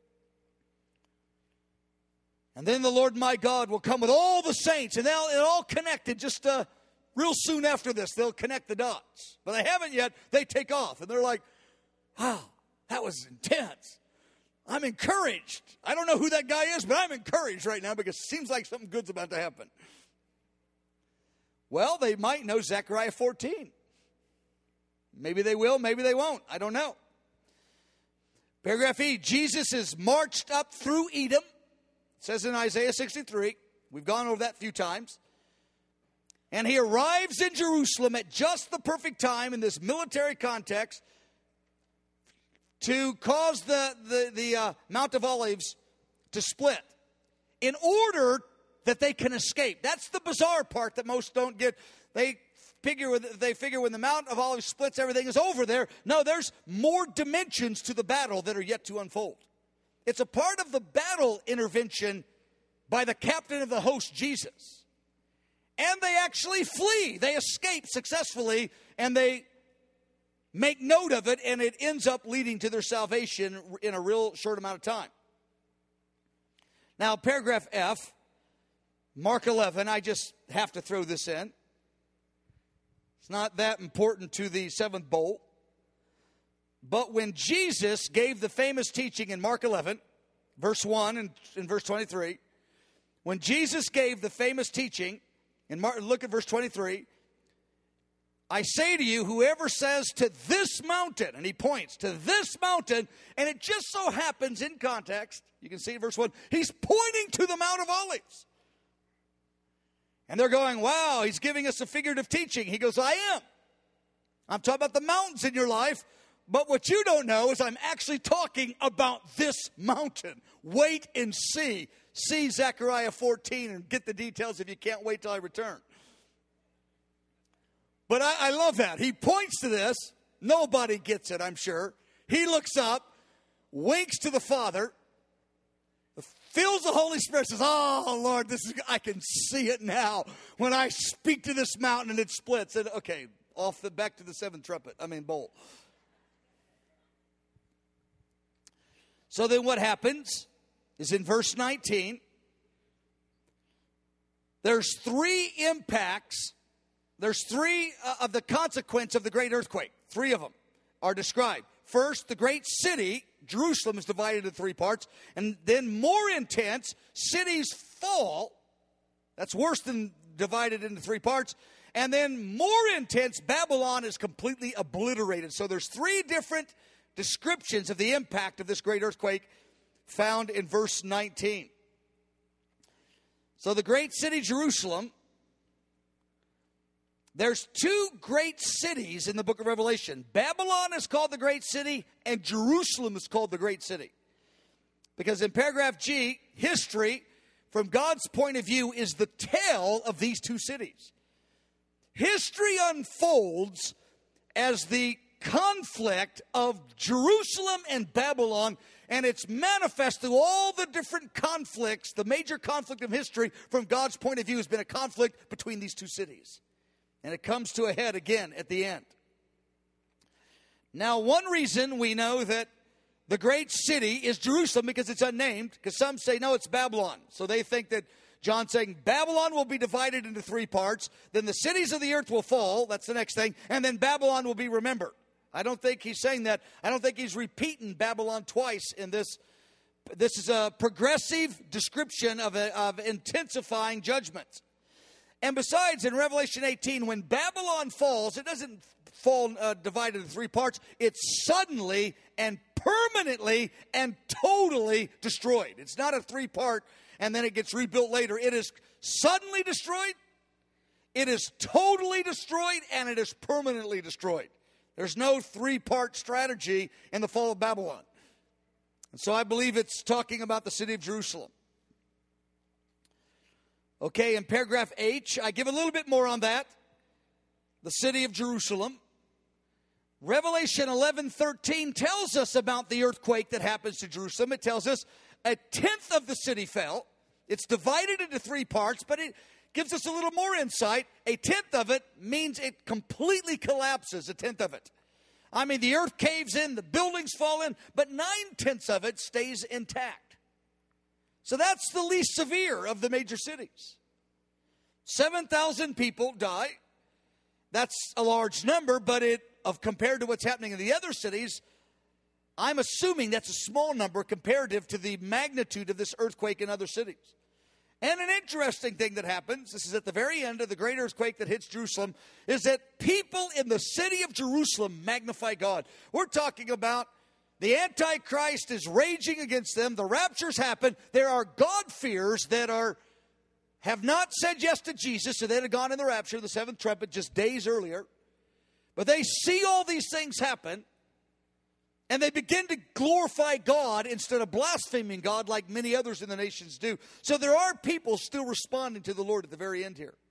And then the Lord my God will come with all the saints, and they'll it all connected just uh, real soon after this. They'll connect the dots. But they haven't yet. They take off, and they're like, wow, that was intense. I'm encouraged. I don't know who that guy is, but I'm encouraged right now because it seems like something good's about to happen. Well, they might know Zechariah fourteen. Maybe they will, maybe they won't. I don't know. Paragraph E, Jesus is marched up through Edom. It says in Isaiah sixty-three. We've gone over that a few times. And he arrives in Jerusalem at just the perfect time in this military context to cause the, the, the uh, Mount of Olives to split in order that they can escape. That's the bizarre part that most don't get. They figure they figure when the Mount of Olives splits, everything is over there. No, there's more dimensions to the battle that are yet to unfold. It's a part of the battle intervention by the captain of the host, Jesus. And they actually flee. They escape successfully, and they make note of it, and it ends up leading to their salvation in a real short amount of time. Now, paragraph F, Mark eleven, I just have to throw this in. It's not that important to the seventh bowl. But when Jesus gave the famous teaching in Mark eleven, verse one and, and verse twenty-three, when Jesus gave the famous teaching, in Mark, look at verse twenty-three, I say to you, whoever says to this mountain, and he points to this mountain, and it just so happens in context, you can see in verse one, he's pointing to the Mount of Olives. And they're going, wow, he's giving us a figurative teaching. He goes, I am. I'm talking about the mountains in your life, but what you don't know is I'm actually talking about this mountain. Wait and see. See Zechariah fourteen and get the details if you can't wait till I return. But I, I love that. He points to this. Nobody gets it, I'm sure. He looks up, winks to the Father, feels the Holy Spirit, says, oh, Lord, this is, I can see it now. When I speak to this mountain and it splits. And, okay, off the back to the seventh trumpet. I mean, bowl. So then what happens is in verse nineteen, there's three impacts. There's three uh, of the consequence of the great earthquake. Three of them are described. First, the great city, Jerusalem, is divided into three parts. And then more intense, cities fall. That's worse than divided into three parts. And then more intense, Babylon is completely obliterated. So there's three different descriptions of the impact of this great earthquake found in verse nineteen. So the great city, Jerusalem, there's two great cities in the book of Revelation. Babylon is called the great city, and Jerusalem is called the great city. Because in paragraph G, history, from God's point of view, is the tale of these two cities. History unfolds as the conflict of Jerusalem and Babylon, and it's manifest through all the different conflicts. The major conflict of history, from God's point of view, has been a conflict between these two cities. And it comes to a head again at the end. Now, one reason we know that the great city is Jerusalem, because it's unnamed, because some say, no, it's Babylon. So they think that John's saying Babylon will be divided into three parts, then the cities of the earth will fall, that's the next thing, and then Babylon will be remembered. I don't think he's saying that. I don't think he's repeating Babylon twice in this. This is a progressive description of, a, of intensifying judgments. And besides, in Revelation eighteen, when Babylon falls, it doesn't fall uh, divided into three parts. It's suddenly and permanently and totally destroyed. It's not a three-part and then it gets rebuilt later. It is suddenly destroyed, it is totally destroyed, and it is permanently destroyed. There's no three-part strategy in the fall of Babylon. And so I believe it's talking about the city of Jerusalem. Okay, in paragraph H, I give a little bit more on that. The city of Jerusalem. Revelation eleven thirteen tells us about the earthquake that happens to Jerusalem. It tells us a tenth of the city fell. It's divided into three parts, but it gives us a little more insight. A tenth of it means it completely collapses, a tenth of it. I mean, the earth caves in, the buildings fall in, but nine-tenths of it stays intact. So that's the least severe of the major cities. seven thousand people die. That's a large number, but it, of compared to what's happening in the other cities, I'm assuming that's a small number comparative to the magnitude of this earthquake in other cities. And an interesting thing that happens, this is at the very end of the great earthquake that hits Jerusalem, is that people in the city of Jerusalem magnify God. We're talking about the Antichrist is raging against them. The raptures happen. There are God-fearers that are have not said yes to Jesus, so they'd have gone in the rapture, the seventh trumpet, just days earlier. But they see all these things happen, and they begin to glorify God instead of blaspheming God like many others in the nations do. So there are people still responding to the Lord at the very end here.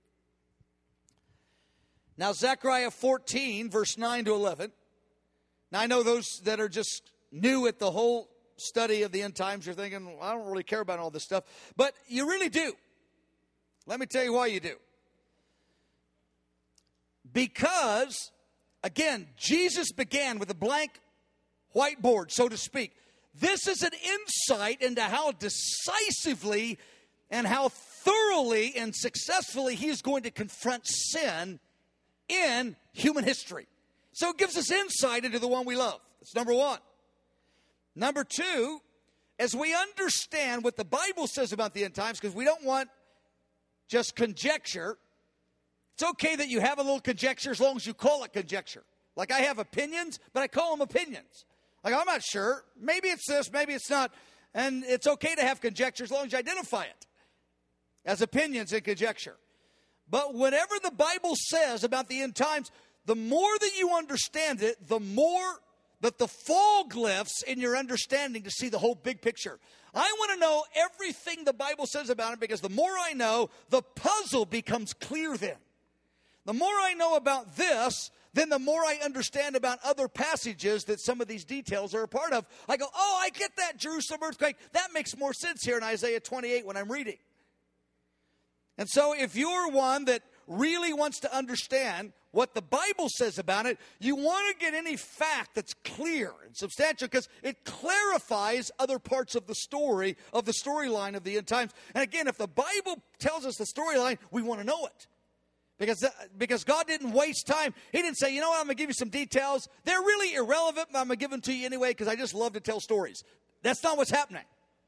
Now, Zechariah fourteen, verse nine to eleven. Now, I know those that are just new at the whole study of the end times are thinking, well, I don't really care about all this stuff. But you really do. Let me tell you why you do. Because, again, Jesus began with a blank whiteboard, so to speak. This is an insight into how decisively and how thoroughly and successfully he is going to confront sin in human history. So it gives us insight into the one we love. That's number one. Number two, as we understand what the Bible says about the end times, because we don't want just conjecture. It's okay that you have a little conjecture as long as you call it conjecture. Like I have opinions, but I call them opinions. Like I'm not sure. Maybe it's this, maybe it's not. And it's okay to have conjecture as long as you identify it as opinions and conjecture. But whatever the Bible says about the end times, the more that you understand it, the more that the fog lifts in your understanding to see the whole big picture. I want to know everything the Bible says about it, because the more I know, the puzzle becomes clear then. The more I know about this, then the more I understand about other passages that some of these details are a part of. I go, oh, I get that Jerusalem earthquake. That makes more sense here in Isaiah twenty-eight when I'm reading. And so if you're one that really wants to understand what the Bible says about it, you want to get any fact that's clear and substantial, because it clarifies other parts of the story, of the storyline of the end times. And again, if the Bible tells us the storyline, we want to know it. Because, because God didn't waste time. He didn't say, you know what, I'm going to give you some details. They're really irrelevant, but I'm going to give them to you anyway because I just love to tell stories. That's not what's happening.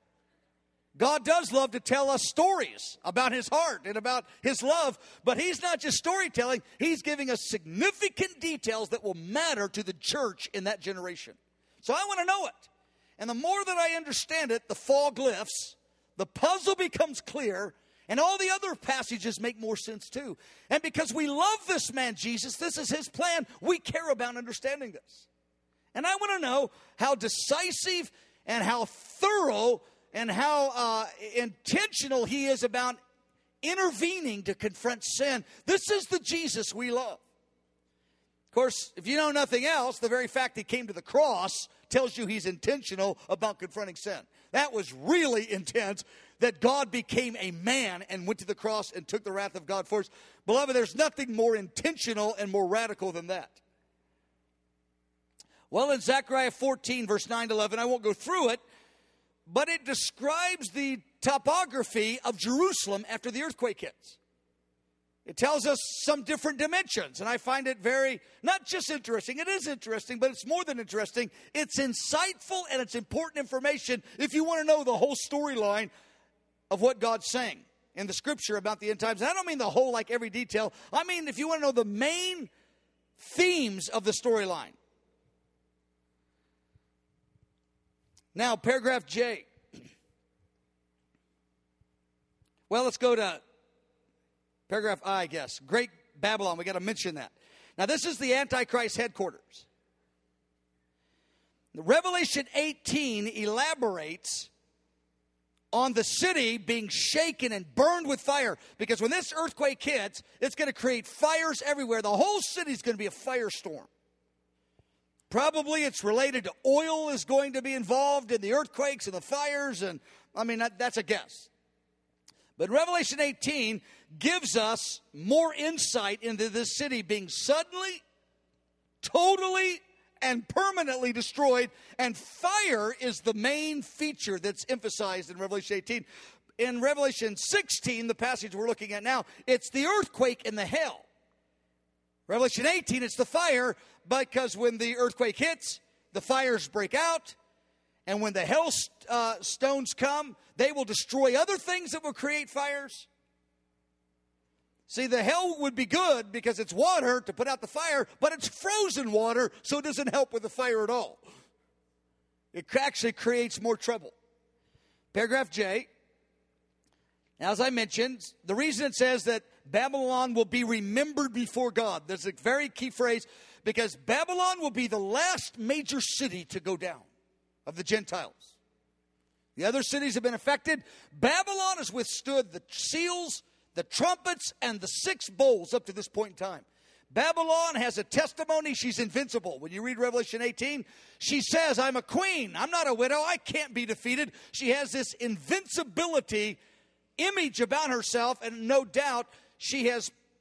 God does love to tell us stories about his heart and about his love, but he's not just storytelling. He's giving us significant details that will matter to the church in that generation. So I want to know it. And the more that I understand it, the fog lifts, the puzzle becomes clear, and all the other passages make more sense too. And because we love this man, Jesus, this is his plan, we care about understanding this. And I want to know how decisive and how thorough and how uh, intentional he is about intervening to confront sin. This is the Jesus we love. Of course, if you know nothing else, the very fact he came to the cross tells you he's intentional about confronting sin. That was really intense, that God became a man and went to the cross and took the wrath of God for us. Beloved, there's nothing more intentional and more radical than that. Well, in Zechariah fourteen, verse nine to eleven, I won't go through it, but it describes the topography of Jerusalem after the earthquake hits. It tells us some different dimensions, and I find it very, not just interesting, it is interesting, but it's more than interesting. It's insightful and it's important information if you want to know the whole storyline of what God's saying in the scripture about the end times. And I don't mean the whole, like every detail. I mean if you want to know the main themes of the storyline. Now, paragraph J. Well, let's go to paragraph I, I guess. Great Babylon, we got to mention that. Now, this is the Antichrist headquarters. Revelation eighteen elaborates on the city being shaken and burned with fire. Because when this earthquake hits, it's going to create fires everywhere. The whole city is going to be a firestorm. Probably it's related to oil is going to be involved in the earthquakes and the fires. And I mean, that, that's a guess. But Revelation eighteen gives us more insight into this city being suddenly, totally, and permanently destroyed. And fire is the main feature that's emphasized in Revelation eighteen. In Revelation sixteen, the passage we're looking at now, it's the earthquake and the hell. Revelation eighteen, it's the fire, because when the earthquake hits, the fires break out. And when the hail uh, stones come, they will destroy other things that will create fires. See, the hell would be good because it's water to put out the fire, but it's frozen water, so it doesn't help with the fire at all. It actually creates more trouble. Paragraph J. As I mentioned, the reason it says that Babylon will be remembered before God, there's a very key phrase, because Babylon will be the last major city to go down of the Gentiles. The other cities have been affected. Babylon has withstood the seals, the trumpets, and the six bowls up to this point in time. Babylon has a testimony. She's invincible. When you read Revelation eighteen, she says, I'm a queen. I'm not a widow. I can't be defeated. She has this invincibility image about herself, and no doubt she has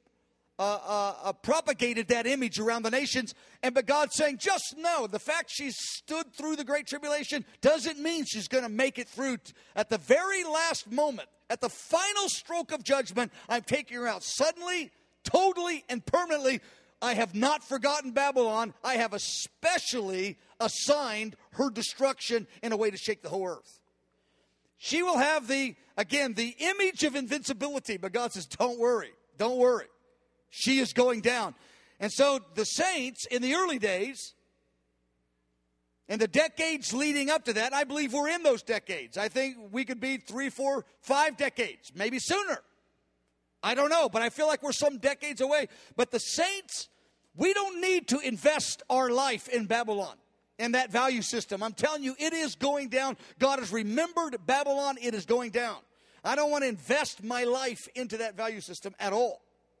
uh, uh, uh, propagated that image around the nations. And but God's saying, just know, the fact she's stood through the Great Tribulation doesn't mean she's going to make it through. T- at the very last moment, at the final stroke of judgment, I'm taking her out. Suddenly, totally, and permanently, I have not forgotten Babylon. I have especially assigned her destruction in a way to shake the whole earth. She will have the, again, the image of invincibility. But God says, don't worry. Don't worry. She is going down. And so the saints in the early days, in the decades leading up to that, I believe we're in those decades. I think we could be three, four, five decades, maybe sooner. I don't know, but I feel like we're some decades away. But the saints, we don't need to invest our life in Babylon, in that value system. I'm telling you, it is going down. God has remembered Babylon. It is going down. I don't want to invest my life into that value system at all.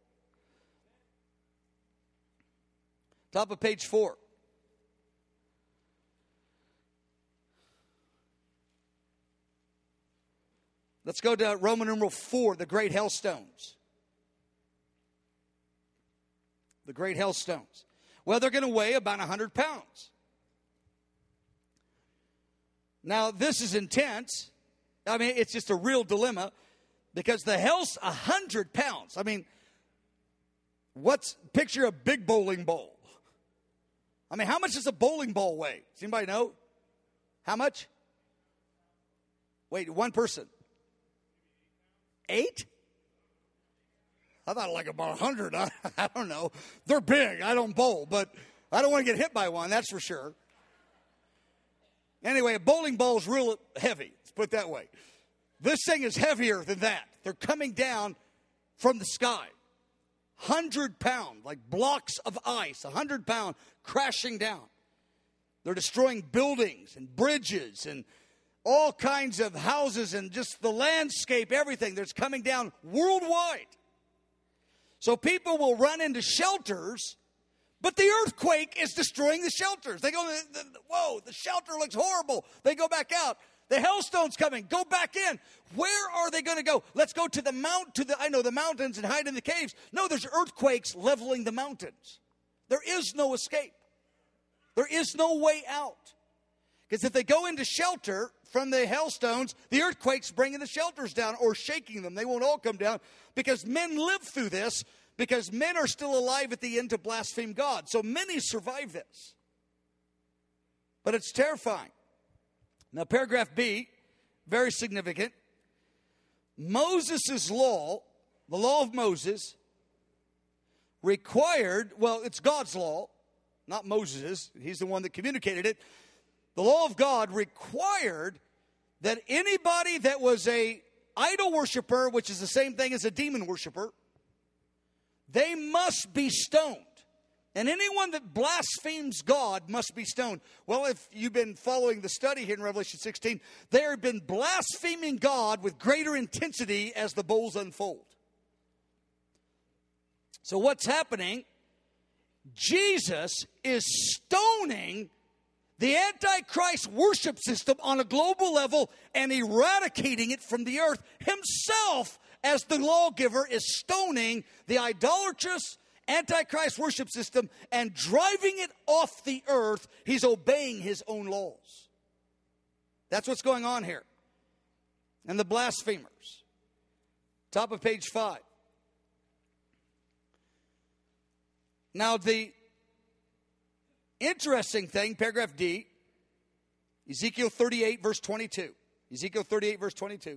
Top of page four. Let's go to Roman numeral four, the great hailstones. The great hailstones. Well, they're going to weigh about one hundred pounds. Now, this is intense. I mean, it's just a real dilemma because the hail's one hundred pounds. I mean, what's, picture a big bowling ball. I mean, how much does a bowling ball weigh? Does anybody know? How much? Wait, one person. Eight? I thought like about one hundred. I, I don't know. They're big. I don't bowl, but I don't want to get hit by one, that's for sure. Anyway, a bowling ball is real heavy. Let's put it that way. This thing is heavier than that. They're coming down from the sky. one hundred pound, like blocks of ice, one hundred pound crashing down. They're destroying buildings and bridges and all kinds of houses and just the landscape, everything that's coming down worldwide. So people will run into shelters, but the earthquake is destroying the shelters. They go, whoa, the shelter looks horrible. They go back out. The hailstone's coming. Go back in. Where are they going to go? Let's go to the mount, to the, I know, the mountains and hide in the caves. No, there's earthquakes leveling the mountains. There is no escape. There is no way out. Because if they go into shelter from the hailstones, the earthquake's bringing the shelters down or shaking them. They won't all come down because men live through this because men are still alive at the end to blaspheme God. So many survive this. But it's terrifying. Now, paragraph B, very significant. Moses' law, the law of Moses, required, well, it's God's law, not Moses's. He's the one that communicated it. The law of God required that anybody that was a idol worshiper, which is the same thing as a demon worshiper, they must be stoned. And anyone that blasphemes God must be stoned. Well, if you've been following the study here in Revelation sixteen, they have been blaspheming God with greater intensity as the bowls unfold. So what's happening? Jesus is stoning the Antichrist worship system on a global level and eradicating it from the earth. Himself, as the lawgiver, is stoning the idolatrous Antichrist worship system and driving it off the earth. He's obeying his own laws. That's what's going on here. And the blasphemers. Top of page five. Now, the interesting thing, paragraph D, Ezekiel thirty-eight, verse twenty-two. Ezekiel thirty-eight, verse twenty-two.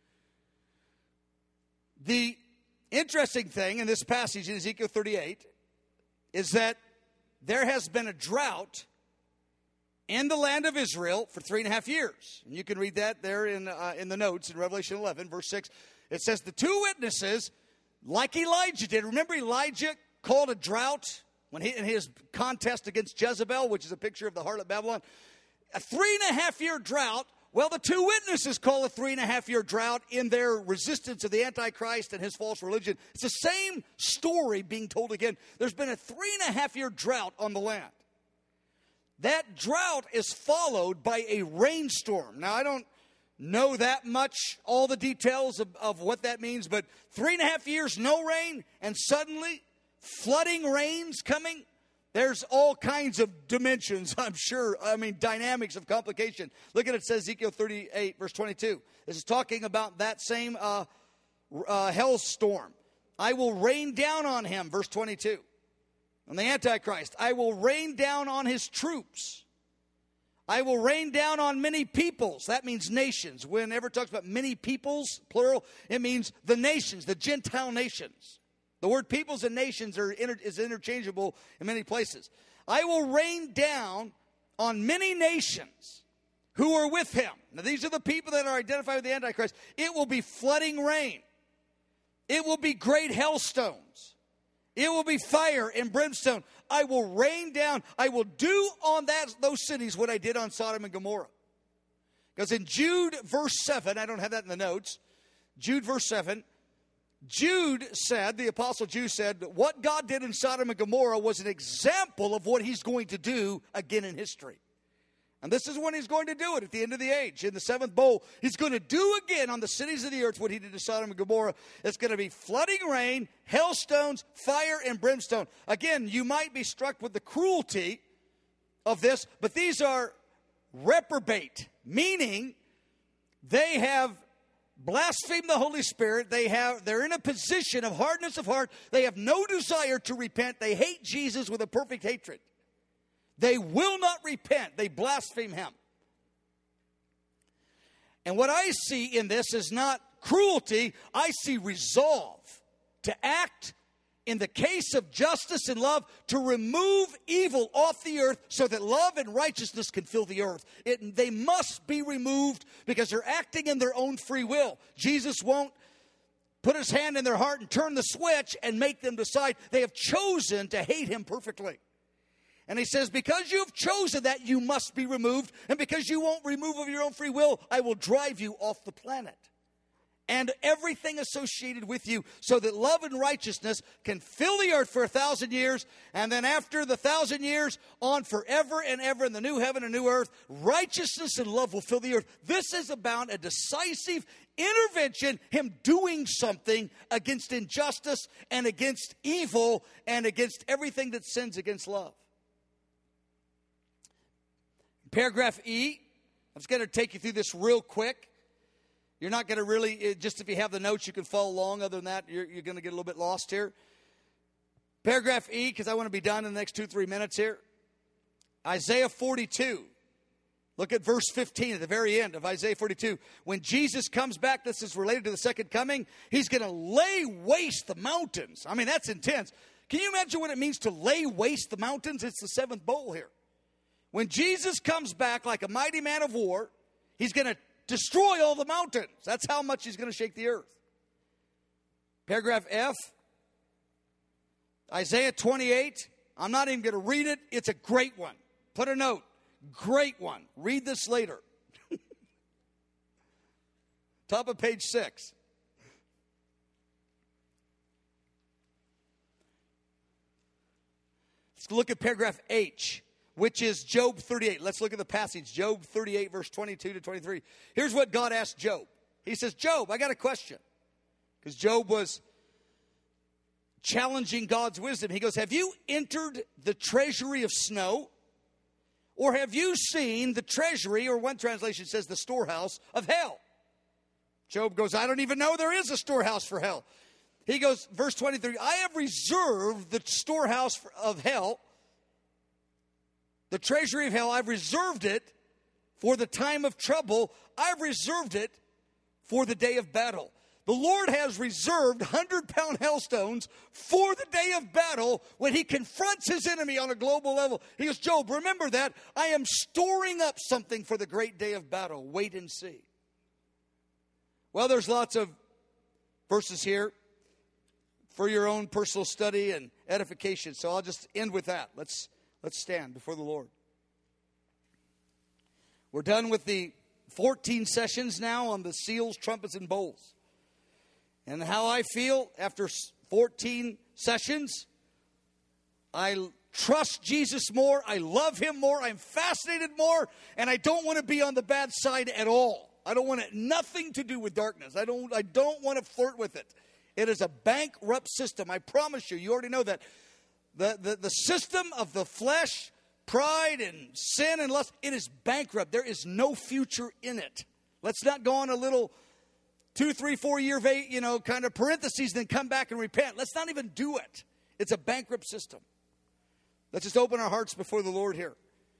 The interesting thing in this passage in Ezekiel thirty-eight is that there has been a drought in the land of Israel for three and a half years. And you can read that there in, uh, in the notes in Revelation eleven, verse six. It says the two witnesses, like Elijah did. Remember Elijah called a drought when he, in his contest against Jezebel, which is a picture of the harlot Babylon. A three and a half year drought. Well, the two witnesses call a three and a half year drought in their resistance of the Antichrist and his false religion. It's the same story being told again. There's been a three and a half year drought on the land. That drought is followed by a rainstorm. Now, I don't know that much, all the details of, of what that means, but three and a half years, no rain, and suddenly flooding rains coming. There's all kinds of dimensions, I'm sure. I mean, dynamics of complication. Look at it, it says Ezekiel thirty-eight, verse twenty-two. This is talking about that same uh, uh, hailstorm. I will rain down on him, verse twenty-two. On the Antichrist, I will rain down on his troops. I will rain down on many peoples. That means nations. Whenever it talks about many peoples, plural, it means the nations, the Gentile nations. The word peoples and nations are inter- is interchangeable in many places. I will rain down on many nations who are with him. Now, these are the people that are identified with the Antichrist. It will be flooding rain. It will be great hailstones. It will be fire and brimstone. I will rain down. I will do on that those cities what I did on Sodom and Gomorrah. Because in Jude verse seven, I don't have that in the notes. Jude verse seven, Jude said, the apostle Jude said, that what God did in Sodom and Gomorrah was an example of what he's going to do again in history. And this is when he's going to do it at the end of the age. In the seventh bowl, he's going to do again on the cities of the earth what he did to Sodom and Gomorrah. It's going to be flooding rain, hailstones, fire, and brimstone. Again, you might be struck with the cruelty of this, but these are reprobate, meaning they have blaspheme the Holy Spirit. They have, they're in a position of hardness of heart. They have no desire to repent. They hate Jesus with a perfect hatred. They will not repent. They blaspheme him. And what I see in this is not cruelty. I see resolve to act in the case of justice and love to remove evil off the earth so that love and righteousness can fill the earth. It, they must be removed because they're acting in their own free will. Jesus won't put his hand in their heart and turn the switch and make them decide. They have chosen to hate him perfectly. And he says, because you've chosen that, you must be removed. And because you won't remove of your own free will, I will drive you off the planet. And everything associated with you so that love and righteousness can fill the earth for a thousand years. And then after the thousand years, on forever and ever in the new heaven and new earth, righteousness and love will fill the earth. This is about a decisive intervention, him doing something against injustice and against evil and against everything that sins against love. Paragraph E, I'm just going to take you through this real quick. You're not going to really, just if you have the notes, you can follow along. Other than that, you're, you're going to get a little bit lost here. Paragraph E, because I want to be done in the next two, three minutes here. Isaiah forty-two. Look at verse fifteen at the very end of Isaiah forty-two. When Jesus comes back, this is related to the second coming, he's going to lay waste the mountains. I mean, that's intense. Can you imagine what it means to lay waste the mountains? It's the seventh bowl here. When Jesus comes back like a mighty man of war, he's going to destroy all the mountains. That's how much he's going to shake the earth. Paragraph F, Isaiah twenty-eight. I'm not even going to read it. It's a great one. Put a note. Great one. Read this later. Top of page six. Let's look at paragraph H, which is Job thirty-eight. Let's look at the passage, Job thirty-eight, verse twenty-two to twenty-three. Here's what God asked Job. He says, Job, I got a question. Because Job was challenging God's wisdom. He goes, have you entered the treasury of snow? Or have you seen the treasury, or one translation says the storehouse of hell? Job goes, I don't even know there is a storehouse for hell. He goes, verse twenty-three, I have reserved the storehouse of hell, the treasury of hell, I've reserved it for the time of trouble. I've reserved it for the day of battle. The Lord has reserved hundred-pound hailstones for the day of battle when he confronts his enemy on a global level. He goes, Job, remember that. I am storing up something for the great day of battle. Wait and see. Well, there's lots of verses here for your own personal study and edification. So I'll just end with that. Let's Let's stand before the Lord. We're done with the fourteen sessions now on the seals, trumpets, and bowls. And how I feel after fourteen sessions, I trust Jesus more, I love him more, I'm fascinated more, and I don't want to be on the bad side at all. I don't want it, nothing to do with darkness. I don't, I don't want to flirt with it. It is a bankrupt system. I promise you. You already know that. The, the, the system of the flesh, pride and sin and lust, it is bankrupt. There is no future in it. Let's not go on a little two, three, four year, you know, kind of parentheses, then come back and repent. Let's not even do it. It's a bankrupt system. Let's just open our hearts before the Lord here.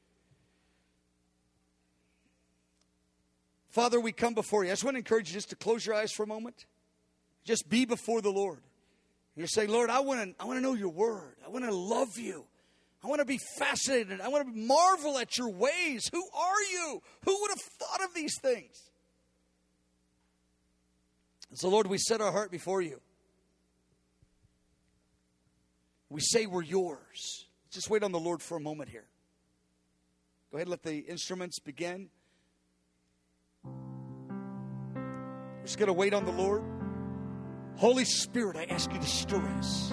Father, we come before you. I just want to encourage you just to close your eyes for a moment. Just be before the Lord. You're saying, Lord, I want to I want to know your word. I want to love you. I want to be fascinated. I want to marvel at your ways. Who are you? Who would have thought of these things? And so, Lord, we set our heart before you. We say we're yours. Just wait on the Lord for a moment here. Go ahead and let the instruments begin. We're just going to wait on the Lord. Holy Spirit, I ask you to stir us.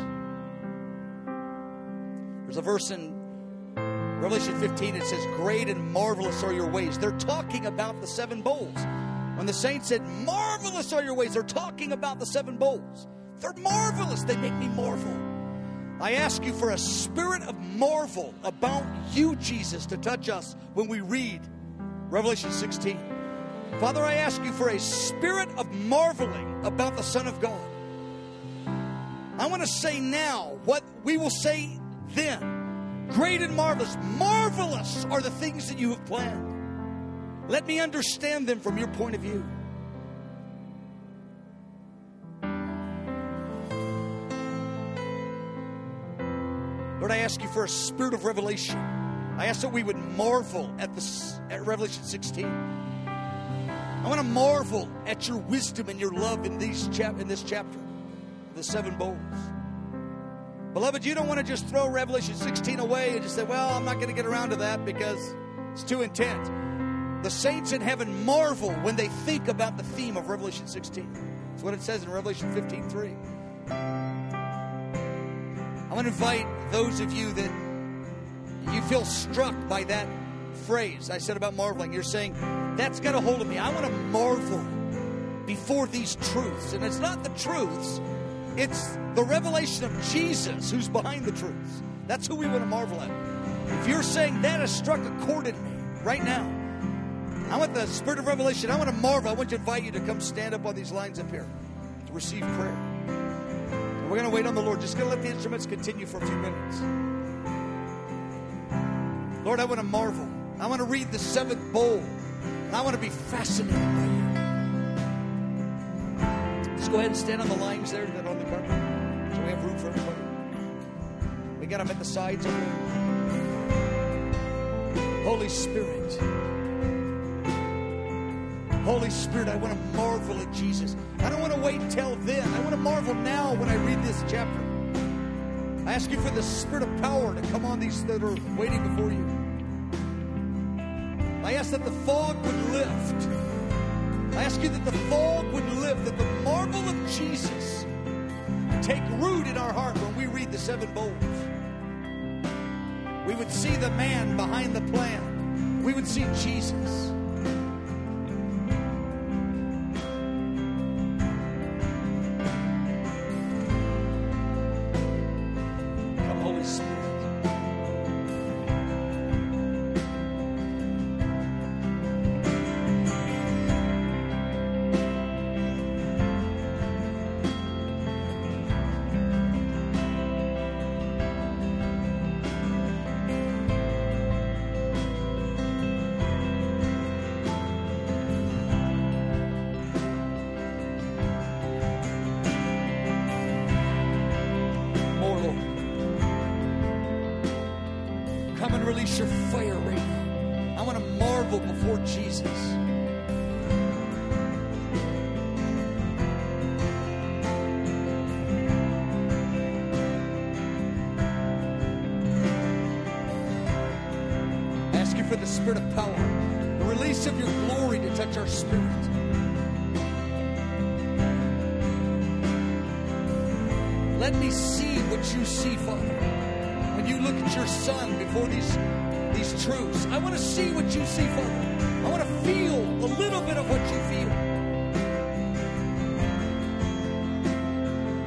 There's a verse in Revelation fifteen. It says, great and marvelous are your ways. They're talking about the seven bowls. When the saints said, marvelous are your ways, they're talking about the seven bowls. They're marvelous. They make me marvel. I ask you for a spirit of marvel about you, Jesus, to touch us when we read Revelation sixteen. Father, I ask you for a spirit of marveling about the Son of God. I want to say now what we will say then. Great and marvelous. Marvelous are the things that you have planned. Let me understand them from your point of view. Lord, I ask you for a spirit of revelation. I ask that we would marvel at, the, at Revelation sixteen. I want to marvel at your wisdom and your love in, these chap- in this chapter, the seven bowls. Beloved, you don't want to just throw Revelation sixteen away and just say, well, I'm not going to get around to that because it's too intense. The saints in heaven marvel when they think about the theme of Revelation sixteen. That's what it says in Revelation fifteen three. I want to invite those of you that you feel struck by that phrase I said about marveling. You're saying, that's got a hold of me. I want to marvel before these truths. And it's not the truths. It's the revelation of Jesus who's behind the truths. That's who we want to marvel at. If you're saying that has struck a chord in me right now, I want the spirit of revelation. I want to marvel. I want to invite you to come stand up on these lines up here to receive prayer. And we're going to wait on the Lord. Just going to let the instruments continue for a few minutes. Lord, I want to marvel. I want to read the seventh bowl. And I want to be fascinated by you. Just go ahead and stand on the lines there that are on the carpet. So we have room for everybody. We got them at the sides over there. Holy Spirit. Holy Spirit, I want to marvel at Jesus. I don't want to wait until then. I want to marvel now when I read this chapter. I ask you for the spirit of power to come on these that are waiting before you. I ask that the fog would lift. I ask you that the fog would lift, that the marvel of Jesus take root in our heart when we read the seven bowls. We would see the man behind the plan. We would see Jesus. Release your fire right now. I want to marvel before Jesus. I ask you for the spirit of power, the release of your glory to touch our spirit. Let me see what you see, Father. When you look at your Son before these, these truths, I want to see what you see, Father. I want to feel a little bit of what you feel.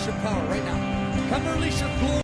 release your power right now. Come and release your glory.